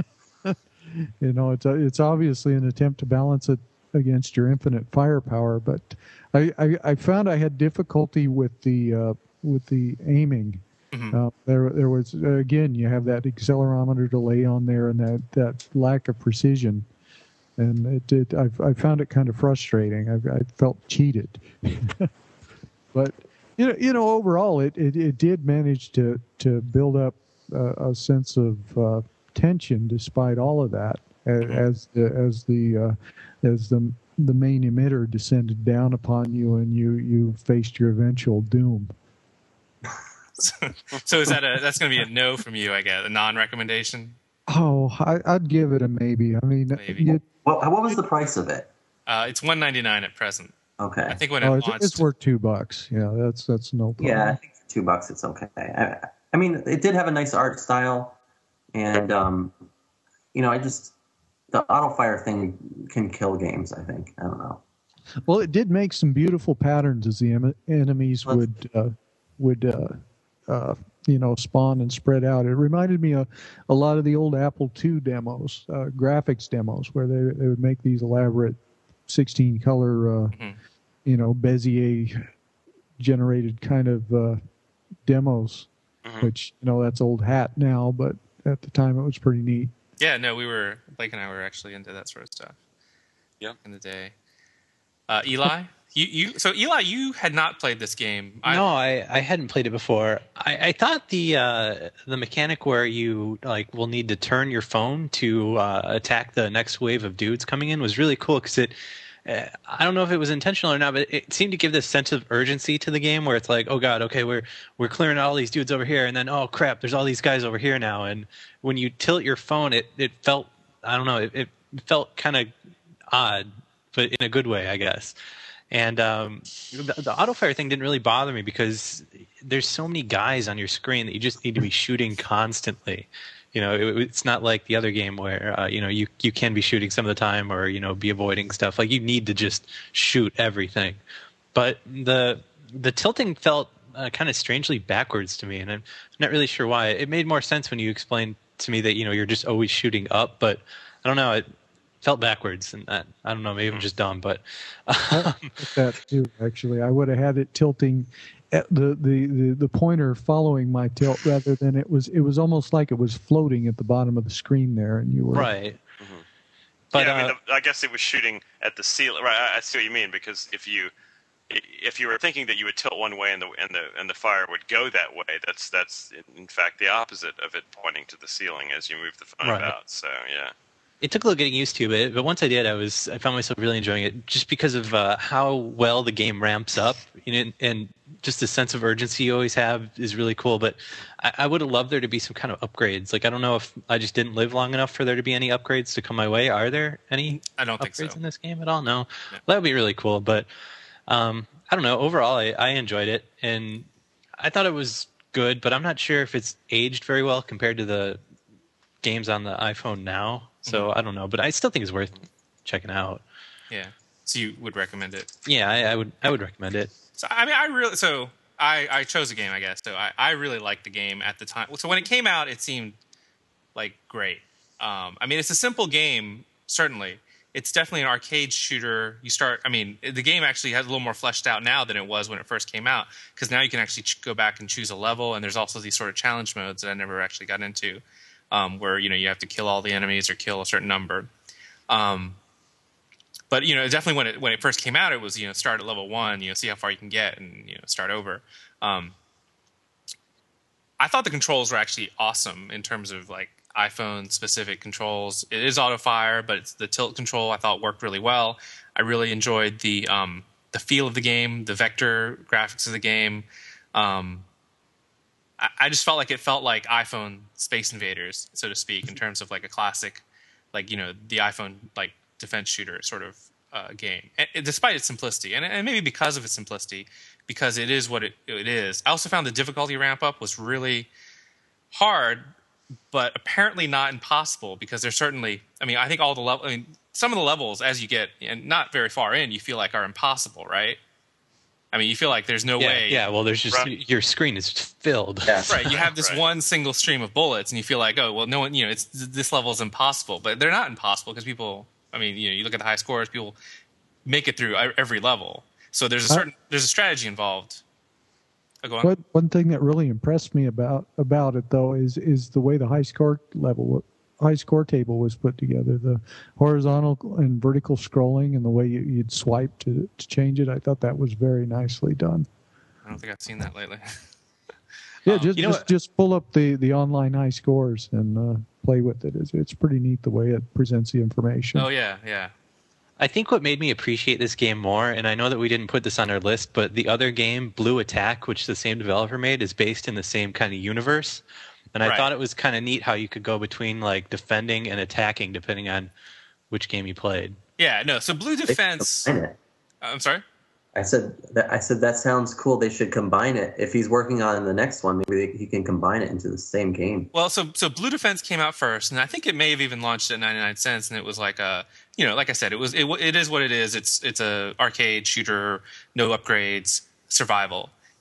You know, it's a, it's obviously an attempt to balance it against your infinite firepower, but I, I, I found I had difficulty with the uh, with the aiming. Mm-hmm. Uh, there, there was uh, again. You have that accelerometer delay on there, and that, that lack of precision, and it did. I, I found it kind of frustrating. I, I felt cheated, but you know, you know, overall, it, it, it did manage to to build up uh, a sense of uh, tension despite all of that, mm-hmm. as the as the uh, as the the main emitter descended down upon you, and you you faced your eventual doom. So is that a that's going to be a no from you? I guess a non-recommendation. Oh, I, I'd give it a maybe. I mean, maybe. You, well, what was the price of it? Uh, it's one ninety-nine at present. Okay. I think when oh, it it's, launched, it's worth two bucks. Yeah, that's that's no problem. Yeah, I think for two bucks it's okay. I, I mean, it did have a nice art style, and um, you know, I just the auto fire thing can kill games. I think I don't know. Well, it did make some beautiful patterns as the em- enemies would uh, would. Uh, Uh, you know, spawn and spread out. It reminded me of a lot of the old Apple two demos, uh, graphics demos, where they they would make these elaborate sixteen color, uh, mm-hmm. you know, Bezier generated kind of uh, demos, mm-hmm. which, you know, that's old hat now, but at the time it was pretty neat. Yeah, no, we were, Blake and I were actually into that sort of stuff. Yeah. In the day. Uh, Eli? You, you, so Eli, you had not played this game. No, I, I hadn't played it before. I, I thought the uh, the mechanic where you like will need to turn your phone to uh, attack the next wave of dudes coming in was really cool because it. Uh, I don't know if it was intentional or not, but it seemed to give this sense of urgency to the game where it's like, oh god, okay, we're we're clearing out all these dudes over here, and then oh crap, there's all these guys over here now. And when you tilt your phone, it it felt I don't know, it, it felt kind of odd, but in a good way, I guess. And um, the, the auto fire thing didn't really bother me because there's so many guys on your screen that you just need to be shooting constantly. You know, it, it's not like the other game where uh, you know you you can be shooting some of the time or you know be avoiding stuff. Like you need to just shoot everything. But the the tilting felt uh, kind of strangely backwards to me, and I'm not really sure why. It made more sense when you explained to me that you know you're just always shooting up, but I don't know. It, felt backwards, and that, I don't know, maybe I'm just dumb, but um, I like that too. Actually, I would have had it tilting, at the, the the the pointer following my tilt rather than it was. It was almost like it was floating at the bottom of the screen there, and you were right. Mm-hmm. But yeah, I uh, mean, I guess it was shooting at the ceiling. Right, I see what you mean because if you if you were thinking that you would tilt one way and the and the and the fire would go that way, that's that's in fact the opposite of it pointing to the ceiling as you move the phone right. about. So yeah. It took a little getting used to, but but once I did, I was I found myself really enjoying it just because of uh, how well the game ramps up, you know, and just the sense of urgency you always have is really cool. But I, I would have loved there to be some kind of upgrades. Like I don't know if I just didn't live long enough for there to be any upgrades to come my way. Are there any? I don't upgrades think so in this game at all. No, no. That would be really cool. But um, I don't know. Overall, I, I enjoyed it, and I thought it was good. But I'm not sure if it's aged very well compared to the games on the iPhone now. So mm-hmm. I don't know, but I still think it's worth checking out. Yeah. So you would recommend it? Yeah, I, I would. I would recommend it. So I mean, I really so I, I chose a game, I guess. So I, I really liked the game at the time. So when it came out, it seemed like great. Um, I mean, it's a simple game, certainly. It's definitely an arcade shooter. You start. I mean, the game actually has a little more fleshed out now than it was when it first came out, because now you can actually ch- go back and choose a level, and there's also these sort of challenge modes that I never actually got into. Um, where you know you have to kill all the enemies or kill a certain number, um, but you know definitely when it when it first came out, it was you know start at level one, you know see how far you can get, and you know start over. Um, I thought the controls were actually awesome in terms of like iPhone specific controls. It is auto fire, but it's the tilt control I thought worked really well. I really enjoyed the um, the feel of the game, the vector graphics of the game. Um, I just felt like it felt like iPhone Space Invaders, so to speak, in terms of like a classic, like, you know, the iPhone like defense shooter sort of uh, game, and, despite its simplicity. And, and maybe because of its simplicity, because it is what it, it is. I also found the difficulty ramp up was really hard, but apparently not impossible, because there's certainly, I mean, I think all the level, I mean, some of the levels as you get, and not very far in, you feel like are impossible, right? I mean, you feel like there's no yeah, way. Yeah, well, there's just right. your screen is just filled. Yeah. Right, you have this right. one single stream of bullets, and you feel like, oh, well, no one, you know, it's this level is impossible, but they're not impossible because people. I mean, you know, you look at the high scores, people make it through every level. So there's a certain there's a strategy involved. Oh, go on. What, one thing that really impressed me about about it though is is the way the high score level. high score table was put together, the horizontal and vertical scrolling and the way you, you'd swipe to, to change it. I thought that was very nicely done. I don't think I've seen that lately. yeah, um, just you know just, what? just pull up the, the online high scores and uh, play with it. It's, it's pretty neat the way it presents the information. Oh, yeah, yeah. I think what made me appreciate this game more, and I know that we didn't put this on our list, but the other game, Blue Attack, which the same developer made, is based in the same kind of universe. And I right. thought it was kind of neat how you could go between like defending and attacking depending on which game you played. Yeah, no. So Blue Defense. I'm sorry. I said that. I said that sounds cool. They should combine it. If he's working on the next one, maybe they, he can combine it into the same game. Well, so so Blue Defense came out first, and I think it may have even launched at ninety-nine cents. And it was like a, you know, like I said, it was it, it is what it is. It's it's a arcade shooter, no upgrades, survival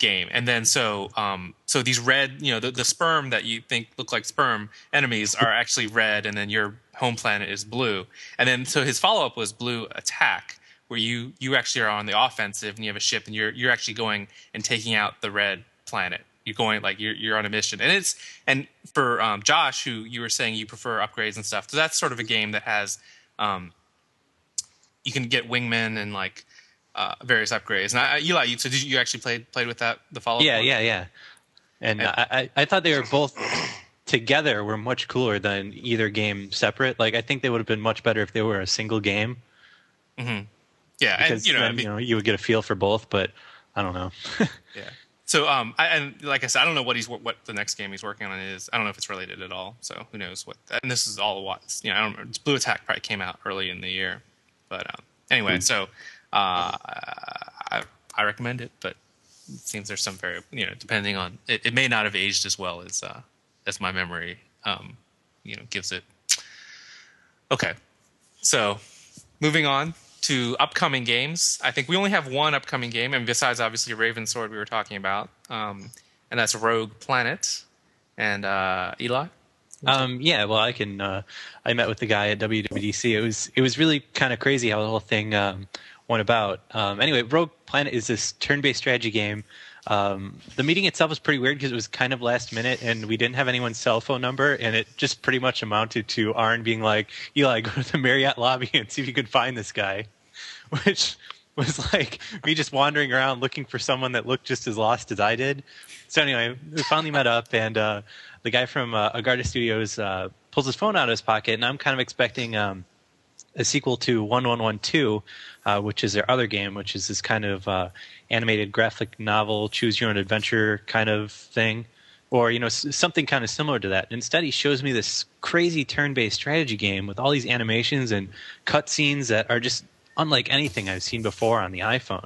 game. And then so um, so these red, you know, the, the sperm that you think look like sperm enemies are actually red, and then your home planet is blue. And then so his follow up was Blue Attack, where you you actually are on the offensive and you have a ship and you're you're actually going and taking out the red planet. You're going like you're you're on a mission. And it's and for um, Josh, who you were saying you prefer upgrades and stuff, so that's sort of a game that has um, you can get wingmen and like uh, various upgrades. And I, Eli, you so did you actually played played with that the follow up? Yeah, one? yeah, yeah. And, And- I, I thought they were both together were much cooler than either game separate. Like I think they would have been much better if they were a single game. Mm-hmm. Yeah, Because and you know, then, I mean, you know, you would get a feel for both, but I don't know. yeah. So, um, I, and like I said, I don't know what he's what the next game he's working on is. I don't know if it's related at all. So who knows what? And this is all what you know. I don't remember. Blue Attack probably came out early in the year, but um, anyway. So, uh, I I recommend it, but it seems there's some very you know depending on it, it may not have aged as well as uh, as my memory um, you know gives it. Okay, so moving on to upcoming games. I think we only have one upcoming game, and besides obviously Ravensword we were talking about, um, and that's Rogue Planet. And uh, Eli? Um, yeah, well, I can. Uh, I met with the guy at W W D C. It was it was really kind of crazy how the whole thing um, went about. Um, anyway, Rogue Planet is this turn-based strategy game. Um, the meeting itself was pretty weird because it was kind of last minute, and we didn't have anyone's cell phone number, and it just pretty much amounted to Arn being like, "Eli, go to the Marriott lobby and see if you could find this guy," which was like me just wandering around looking for someone that looked just as lost as I did. So anyway, we finally met up, and uh, the guy from uh, Agarda Studios uh, pulls his phone out of his pocket, and I'm kind of expecting um, a sequel to one one one two, uh, which is their other game, which is this kind of uh, animated graphic novel, choose your own adventure kind of thing, or you know s- something kind of similar to that. Instead, he shows me this crazy turn-based strategy game with all these animations and cutscenes that are just unlike anything I've seen before on the iPhone.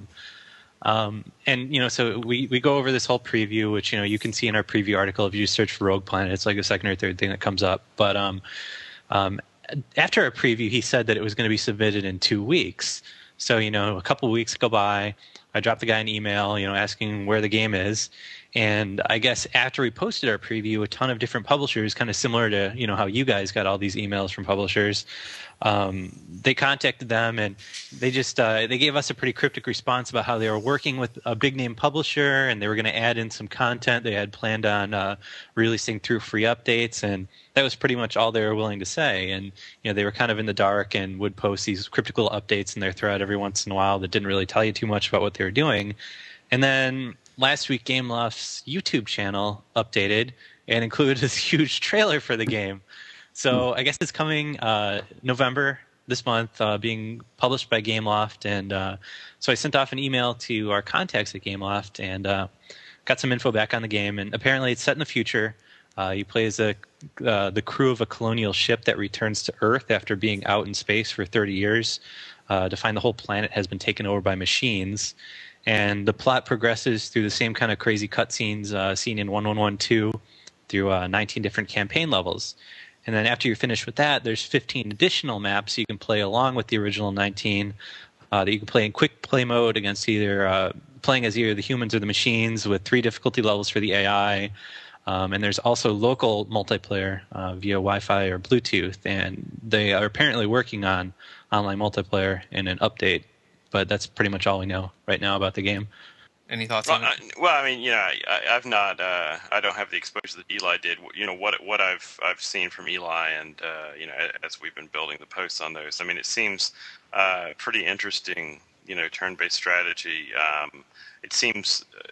Um, and, you know, so we, we go over this whole preview, which, you know, you can see in our preview article if you search for Rogue Planet. It's like the second or third thing that comes up. But um, um, after our preview, he said that it was going to be submitted in two weeks. So, you know, a couple of weeks go by. I dropped the guy an email, you know, asking where the game is. And I guess after we posted our preview, a ton of different publishers, kind of similar to, you know, how you guys got all these emails from publishers, um, they contacted them, and they just uh, they gave us a pretty cryptic response about how they were working with a big name publisher, and they were going to add in some content they had planned on uh, releasing through free updates, and that was pretty much all they were willing to say. And you know, they were kind of in the dark and would post these cryptical updates in their thread every once in a while that didn't really tell you too much about what they were doing. And then last week, Gameloft's YouTube channel updated and included this huge trailer for the game. So I guess it's coming uh, November this month, uh, being published by Gameloft. And uh, so I sent off an email to our contacts at Gameloft and uh, got some info back on the game. And apparently it's set in the future. Uh, you play as a, uh, the crew of a colonial ship that returns to Earth after being out in space for thirty years uh, to find the whole planet has been taken over by machines. And the plot progresses through the same kind of crazy cutscenes uh, seen in one one one two through uh, nineteen different campaign levels. And then after you're finished with that, there's fifteen additional maps you can play along with the original nineteen uh, that you can play in quick play mode against either uh, playing as either the humans or the machines with three difficulty levels for the A I. Um, and there's also local multiplayer uh, via Wi-Fi or Bluetooth. And they are apparently working on online multiplayer in an update. But that's pretty much all we know right now about the game. Any thoughts well, on it? I, well, I mean, you know, I, I've not, uh, I don't have the exposure that Eli did. You know, what what I've I've seen from Eli, and uh, you know, as we've been building the posts on those, I mean, it seems uh, pretty interesting. You know, turn-based strategy. Um, it seems uh,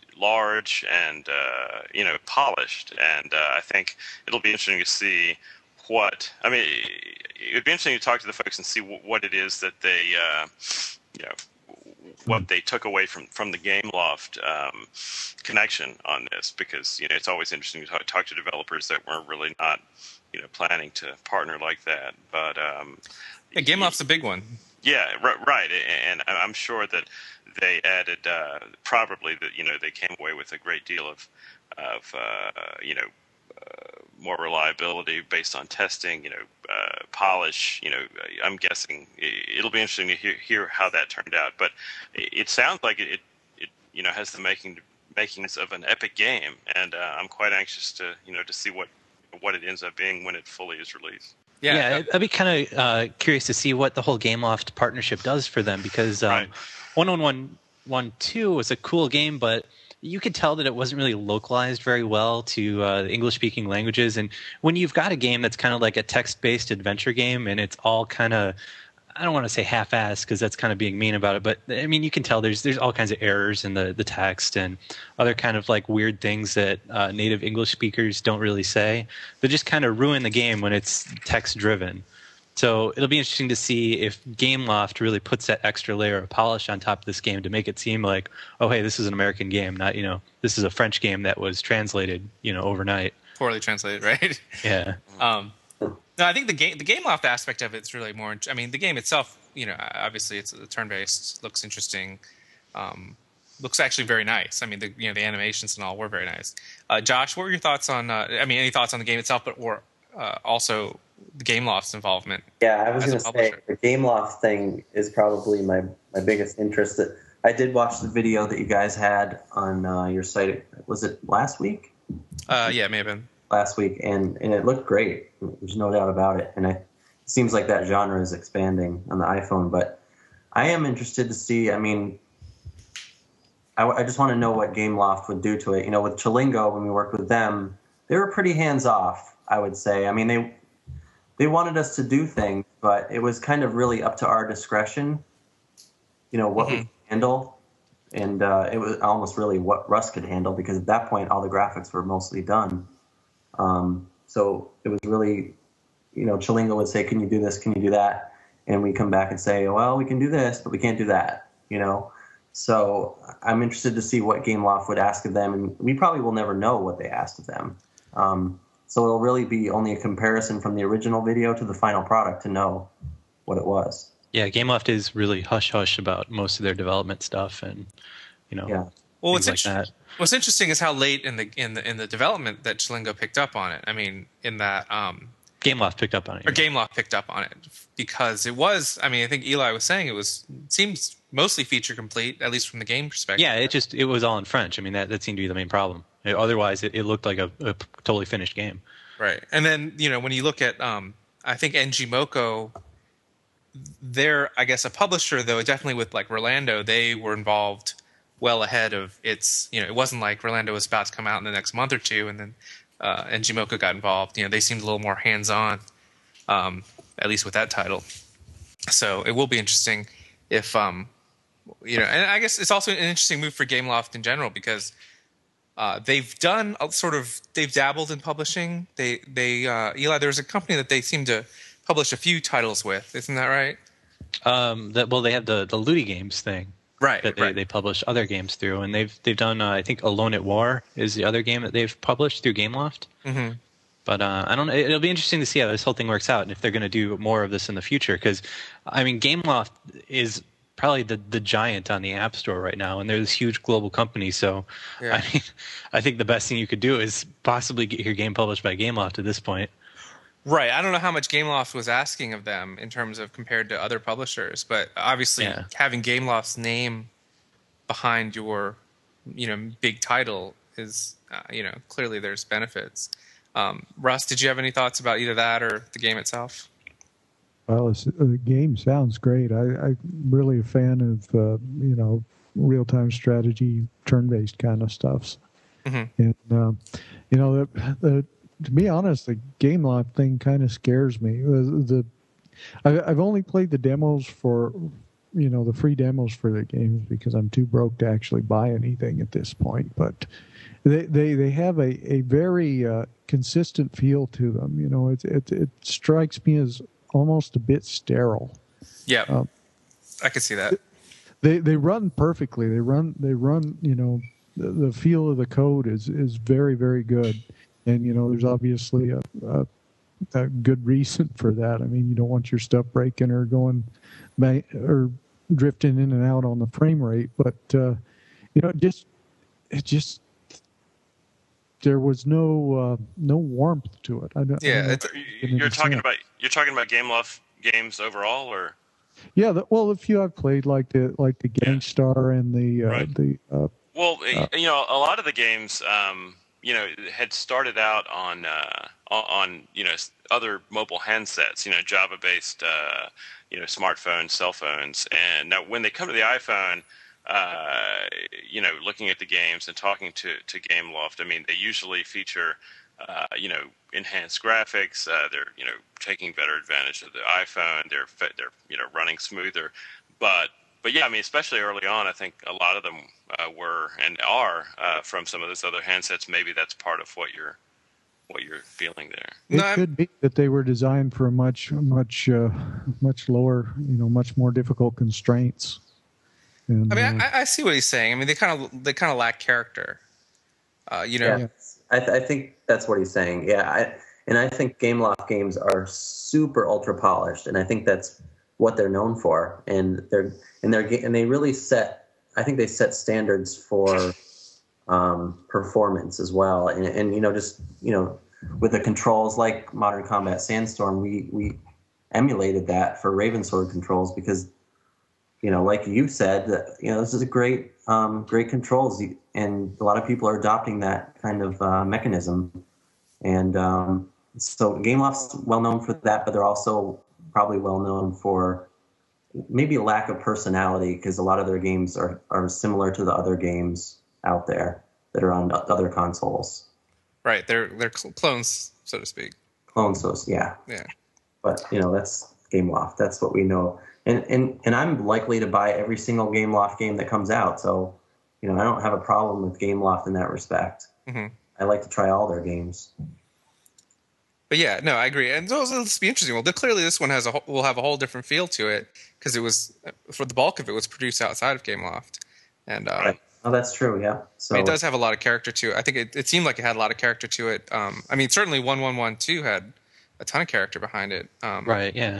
large and uh, you know, polished, and uh, I think it'll be interesting to see what. I mean, it would be interesting to talk to the folks and see w- what it is that they, uh, you know. what they took away from, from the Gameloft um, connection on this, because you know it's always interesting to talk, talk to developers that weren't really not you know planning to partner like that. But um, yeah, Gameloft's a big one. Yeah, right, right, and I'm sure that they added uh, probably that you know they came away with a great deal of of uh, you know. Uh, more reliability based on testing, you know, uh, polish, you know, I'm guessing it'll be interesting to hear, hear how that turned out. But it, it sounds like it, it, you know, has the making makings of an epic game, and uh, I'm quite anxious to you know to see what what it ends up being when it fully is released. Yeah, yeah I'd be kind of uh, curious to see what the whole GameLoft partnership does for them, because um, right. one one one one two was a cool game, but you could tell that it wasn't really localized very well to uh, English-speaking languages. And when you've got a game that's kind of like a text-based adventure game, and it's all kind of, I don't want to say half-assed because that's kind of being mean about it, but I mean, you can tell there's there's all kinds of errors in the, the text and other kind of like weird things that uh, native English speakers don't really say. They just kind of ruin the game when it's text-driven. So it'll be interesting to see if GameLoft really puts that extra layer of polish on top of this game to make it seem like, oh, hey, this is an American game, not, you know, this is a French game that was translated, you know, overnight. Poorly translated, right? Yeah. Um, no, I think the game, the GameLoft aspect of it's really more. I mean, the game itself, you know, obviously it's a turn-based, looks interesting, um, looks actually very nice. I mean, the you know the animations and all were very nice. Uh, Josh, what were your thoughts on? Uh, I mean, any thoughts on the game itself, but or uh, also the GameLoft's involvement? Yeah, I was going to say the GameLoft thing is probably my, my biggest interest. I did watch the video that you guys had on uh, your site. Was it last week? Uh, yeah, it may have been. Last week, and, and it looked great. There's no doubt about it. And I, it seems like that genre is expanding on the iPhone. But I am interested to see, I mean, I, I just want to know what GameLoft would do to it. You know, with Chillingo, when we worked with them, they were pretty hands-off, I would say. I mean, they... They wanted us to do things, but it was kind of really up to our discretion, you know, what mm-hmm. we could handle. And uh, it was almost really what Russ could handle, because at that point, all the graphics were mostly done. Um, so it was really, you know, Chillingo would say, can you do this? Can you do that? And we come back and say, well, we can do this, but we can't do that, you know. So I'm interested to see what GameLoft would ask of them. And we probably will never know what they asked of them. Um, So it'll really be only a comparison from the original video to the final product to know what it was. Yeah, GameLoft is really hush-hush about most of their development stuff, and you know, yeah. Well, what's, like inter- what's interesting is how late in the in the in the development that Chillingo picked up on it. I mean, in that um, GameLoft picked up on it, or GameLoft picked up on it because it was. I mean, I think Eli was saying it was seems mostly feature complete, at least from the game perspective. Yeah, it just it was all in French. I mean, that that seemed to be the main problem. Otherwise, it, it looked like a, a totally finished game. Right. And then, you know, when you look at, um, I think N G Moko, they're, I guess, a publisher, though, definitely with, like, Rolando, they were involved well ahead of its, you know, it wasn't like Rolando was about to come out in the next month or two, and then uh, N G Moko got involved. You know, they seemed a little more hands-on, um, at least with that title. So it will be interesting if, um, you know, and I guess it's also an interesting move for GameLoft in general, because Uh, they've done a sort of they've dabbled in publishing. They they uh, Eli, there's a company that they seem to publish a few titles with, isn't that right? Um, that well, they have the the Ludi Games thing, right? That they, right. they publish other games through, and they've they've done uh, I think Alone at War is the other game that they've published through GameLoft. Mm-hmm. But uh, I don't know. It'll be interesting to see how this whole thing works out, and if they're going to do more of this in the future. Because I mean, GameLoft is probably the, the giant on the App Store right now, and they're this huge global company. So, yeah. I mean, I think the best thing you could do is possibly get your game published by GameLoft at this point. Right. I don't know how much GameLoft was asking of them in terms of compared to other publishers, but obviously yeah. having GameLoft's name behind your, you know, big title is, uh, you know, clearly there's benefits. Um, Russ, did you have any thoughts about either that or the game itself? Well, it's, the game sounds great. I, I'm really a fan of, uh, you know, real-time strategy, turn-based kind of stuff. Mm-hmm. And, uh, you know, the, the, to be honest, the GameLoft thing kind of scares me. The, the I, I've only played the demos for, you know, the free demos for the games because I'm too broke to actually buy anything at this point. But they they, they have a, a very uh, consistent feel to them. You know, it, it, it strikes me as almost a bit sterile. Yeah, um, I could see that. They they run perfectly. They run they run. You know, the, the feel of the code is, is very very good, and you know there's obviously a, a a good reason for that. I mean, you don't want your stuff breaking or going back, or drifting in and out on the frame rate, but uh, you know, it just it just there was no uh, no warmth to it. I don't, yeah, I don't it's, you're talking about you're talking about GameLoft games overall, or yeah, the, well, a few I've played, like the like the Gangstar and the uh, right. the uh, Well, uh, you know, a lot of the games, um, you know, had started out on uh, on you know other mobile handsets, you know, Java-based, uh, you know, smartphones, cell phones, and now when they come to the iPhone, uh, you know, looking at the games and talking to to Gameloft, I mean, they usually feature, uh, you know, enhanced graphics. Uh, they're you know taking better advantage of the iPhone. They're they're you know running smoother, but but yeah, I mean, especially early on, I think a lot of them uh, were and are uh, from some of those other handsets. Maybe that's part of what you're what you're feeling there. It no, could be that they were designed for much much uh, much lower, you know, much more difficult constraints. And, I mean, uh, I, I see what he's saying. I mean, they kind of they kind of lack character. Uh, you know, yeah, I, th- I think that's what he's saying. Yeah, I, and I think Gameloft games are super ultra polished, and I think that's what they're known for. And they're and they're and they really set. I think they set standards for um, performance as well. And, and you know, just you know, with the controls like Modern Combat Sandstorm, we we emulated that for Ravensword controls because. You know, like you said, that you know this is a great, um, great controls, and a lot of people are adopting that kind of uh, mechanism. And um, so, Gameloft's well known for that, but they're also probably well known for maybe a lack of personality because a lot of their games are are similar to the other games out there that are on other consoles. Right, they're they're clones, so to speak. Clones, so yeah, yeah. But you know, that's Gameloft. That's what we know. And, and and I'm likely to buy every single Gameloft game that comes out. So, you know, I don't have a problem with Gameloft in that respect. Mm-hmm. I like to try all their games. But yeah, no, I agree. And so it'll be interesting. Well, clearly this one has a will have a whole different feel to it because it was, for the bulk of it, was produced outside of Gameloft. And uh, right. Oh, that's true. Yeah. So I mean, it does have a lot of character to it. I think it, it seemed like it had a lot of character to it. Um, I mean, certainly one one one two had a ton of character behind it. Um, right. Yeah.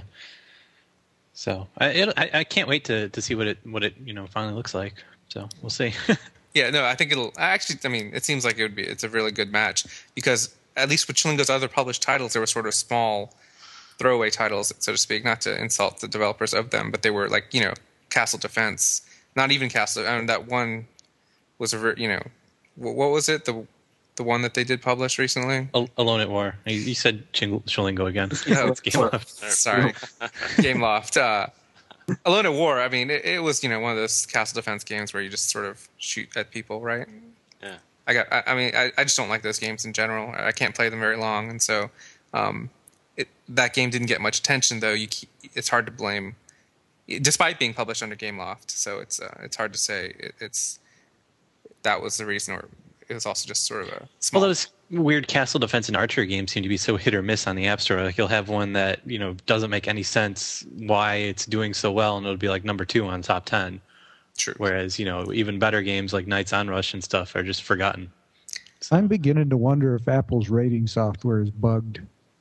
So I, it, I I can't wait to, to see what it what it you know finally looks like. So we'll see. Yeah, no, I think it'll actually. I mean, it seems like it would be. It's a really good match because at least with Chillingo's other published titles, there were sort of small throwaway titles, so to speak. Not to insult the developers of them, but they were like you know Castle Defense. Not even Castle. I mean, that one was a you know what was it the the one that they did publish recently? Alone at War. You said Chillingo again. No, it's Gameloft. Sorry, Gameloft. Uh, Alone at War. I mean, it, it was you know one of those castle defense games where you just sort of shoot at people, right? Yeah. I got. I, I mean, I, I just don't like those games in general. I can't play them very long, and so um, it, that game didn't get much attention. Though you, keep, it's hard to blame, despite being published under Gameloft. So it's uh, it's hard to say it, it's that was the reason, or it was also just sort of a small. Well, those weird castle defense and archery games seem to be so hit or miss on the App Store. Like you'll have one that you know doesn't make any sense why it's doing so well, and it'll be like number two on top ten. True. Whereas you know even better games like Knights Onrush and stuff are just forgotten. So. I'm beginning to wonder if Apple's rating software is bugged.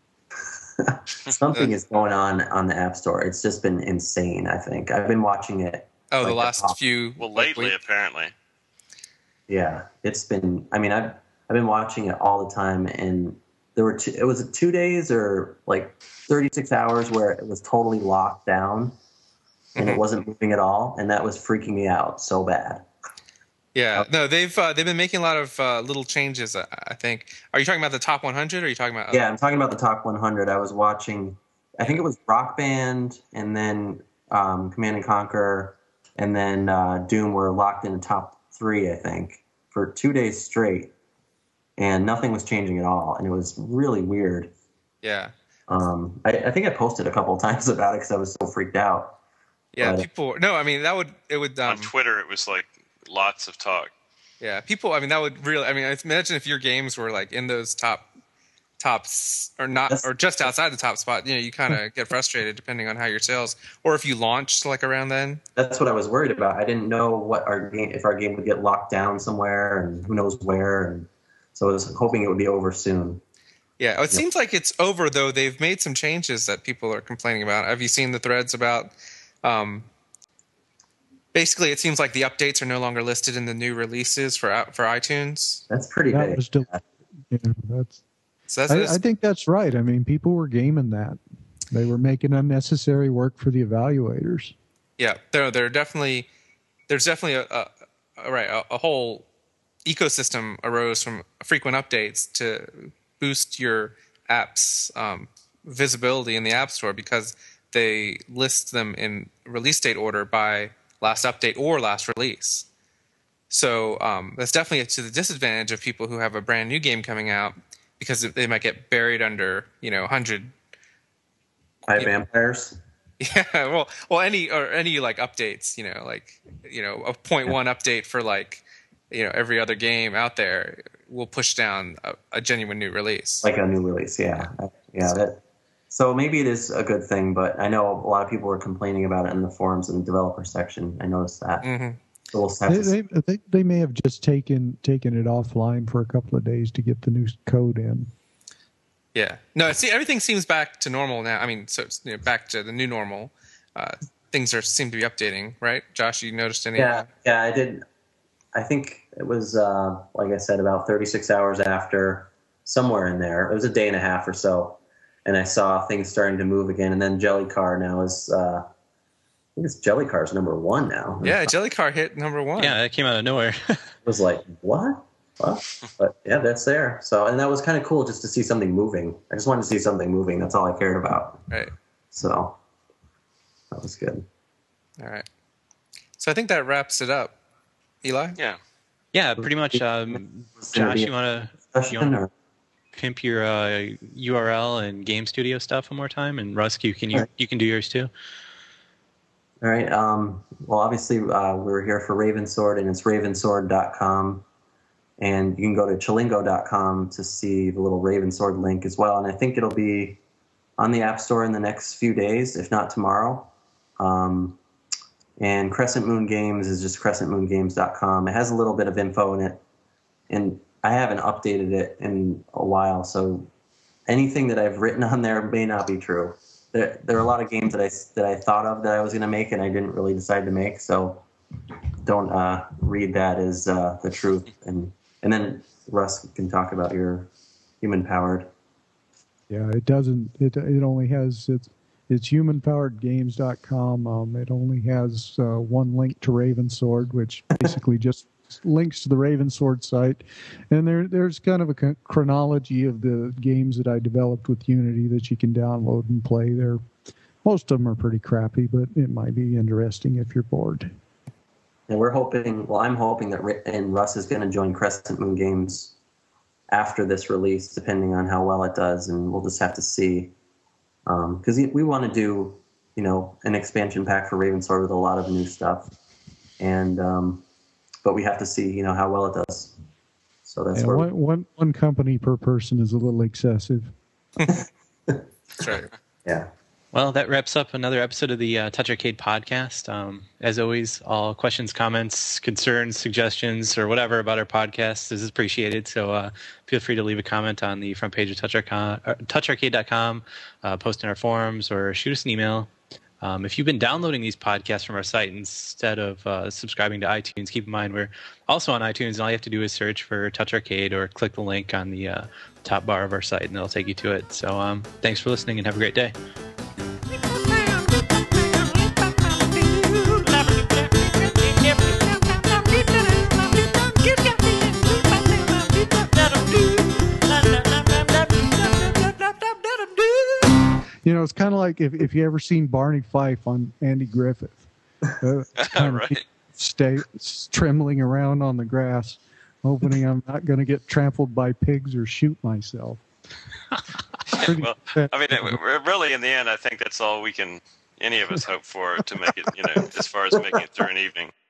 Something is going on on the App Store. It's just been insane. I think I've been watching it. Oh, like the last the few. Well, lately like, apparently. Yeah, it's been. I mean, I've I've been watching it all the time, and there were two, it was two days or like thirty-six hours where it was totally locked down, and mm-hmm. it wasn't moving at all, and that was freaking me out so bad. Yeah, no, they've uh, they've been making a lot of uh, little changes. I, I think. Are you talking about the top one hundred? Or are you talking about? Other? Yeah, I'm talking about the top one hundred. I was watching. I think it was Rock Band, and then um, Command and Conquer, and then uh, Doom were locked in the top three. I think for two days straight, and nothing was changing at all, and it was really weird. Yeah. Um, I, I think I posted a couple of times about it because I was so freaked out. Yeah, but, people. No, I mean that would it would um, on Twitter. It was like lots of talk. Yeah, people. I mean that would really. I mean, imagine if your games were like in those top tops or not, or just outside the top spot. You know, you kind of get frustrated depending on how your sales, or if you launched like around then. That's what I was worried about. I didn't know what our game, if our game would get locked down somewhere, and who knows where, and so I was hoping it would be over soon. Yeah, it seems like it's over though. They've made some changes that people are complaining about. Have you seen the threads about? Um, basically, it seems like the updates are no longer listed in the new releases for for iTunes. That's pretty that big. Was still, yeah, that's, so that's, I, that's, I think that's right. I mean, people were gaming that. They were making unnecessary work for the evaluators. Yeah, there, there definitely, there's definitely a, a, right, a, a whole ecosystem arose from frequent updates to boost your app's um, visibility in the App Store because they list them in release date order by last update or last release. So um, that's definitely to the disadvantage of people who have a brand new game coming out because they might get buried under, you know, one hundred By vampires. Know. Yeah, well, well, any or any like updates, you know, like you know, a point one update for like, you know, every other game out there will push down a, a genuine new release. Like a new release, yeah, yeah. That. So maybe it is a good thing, but I know a lot of people were complaining about it in the forums and the developer section. I noticed that. Mm-hmm. So we'll have to they, they, they may have just taken taken it offline for a couple of days to get the new code in. Yeah. No, see, everything seems back to normal now. I mean, so you know, back to the new normal. Uh, things are seem to be updating, right? Josh, you noticed any? Yeah, yeah, I did. I think it was, uh, like I said, about thirty-six hours after, somewhere in there. It was a day and a half or so, and I saw things starting to move again. And then Jellycar now is, uh, I think it's Jellycar's number one now. Yeah, Jellycar hit number one. Yeah, that came out of nowhere. It was like, what? What? But yeah, that's there. So, and that was kind of cool just to see something moving. I just wanted to see something moving. That's all I cared about. Right. So that was good. All right. So I think that wraps it up. Eli? Yeah. Yeah, pretty much. Um, Josh, you want to pimp your uh, U R L and Game Studio stuff one more time? And Rusk, you can you, you can do yours too. All right. Um, well, obviously, uh, we're here for Ravensword, and it's ravensword dot com. And you can go to chillingo dot com to see the little Ravensword link as well. And I think it'll be on the App Store in the next few days, if not tomorrow. Um, and Crescent Moon Games is just crescent moon games dot com. It has a little bit of info in it. And I haven't updated it in a while, so anything that I've written on there may not be true. There, there are a lot of games that I, that I thought of that I was going to make and I didn't really decide to make, so don't uh, read that as uh, the truth. And and then Russ can talk about your human-powered. Yeah, it doesn't. It it only has it's it's human powered games dot com. Um, it only has uh, one link to Ravensword, which basically just links to the Ravensword site, and there there's kind of a chronology of the games that I developed with Unity that you can download and play. There, most of them are pretty crappy, but it might be interesting if you're bored. And we're hoping, well, I'm hoping that Rick and Russ is going to join Crescent Moon Games after this release, depending on how well it does, and we'll just have to see. Because um, we want to do, you know, an expansion pack for Ravensword with a lot of new stuff, and um, but we have to see, you know, how well it does. So that's yeah, where one, one one company per person is a little excessive. That's right. Yeah. Well, that wraps up another episode of the uh, Touch Arcade podcast. Um, as always, all questions, comments, concerns, suggestions, or whatever about our podcast is appreciated. So uh, feel free to leave a comment on the front page of touch arcade dot com, uh, post in our forums, or shoot us an email. Um, if you've been downloading these podcasts from our site instead of uh, subscribing to iTunes, keep in mind we're also on iTunes, and all you have to do is search for Touch Arcade or click the link on the uh, top bar of our site, and it'll take you to it. So um, thanks for listening, and have a great day. You know, it's kind of like if, if you ever seen Barney Fife on Andy Griffith. Uh, kind right. of stay trembling around on the grass, hoping I'm not going to get trampled by pigs or shoot myself. Well, I mean, really, in the end, I think that's all we can, any of us, hope for to make it, you know, as far as making it through an evening.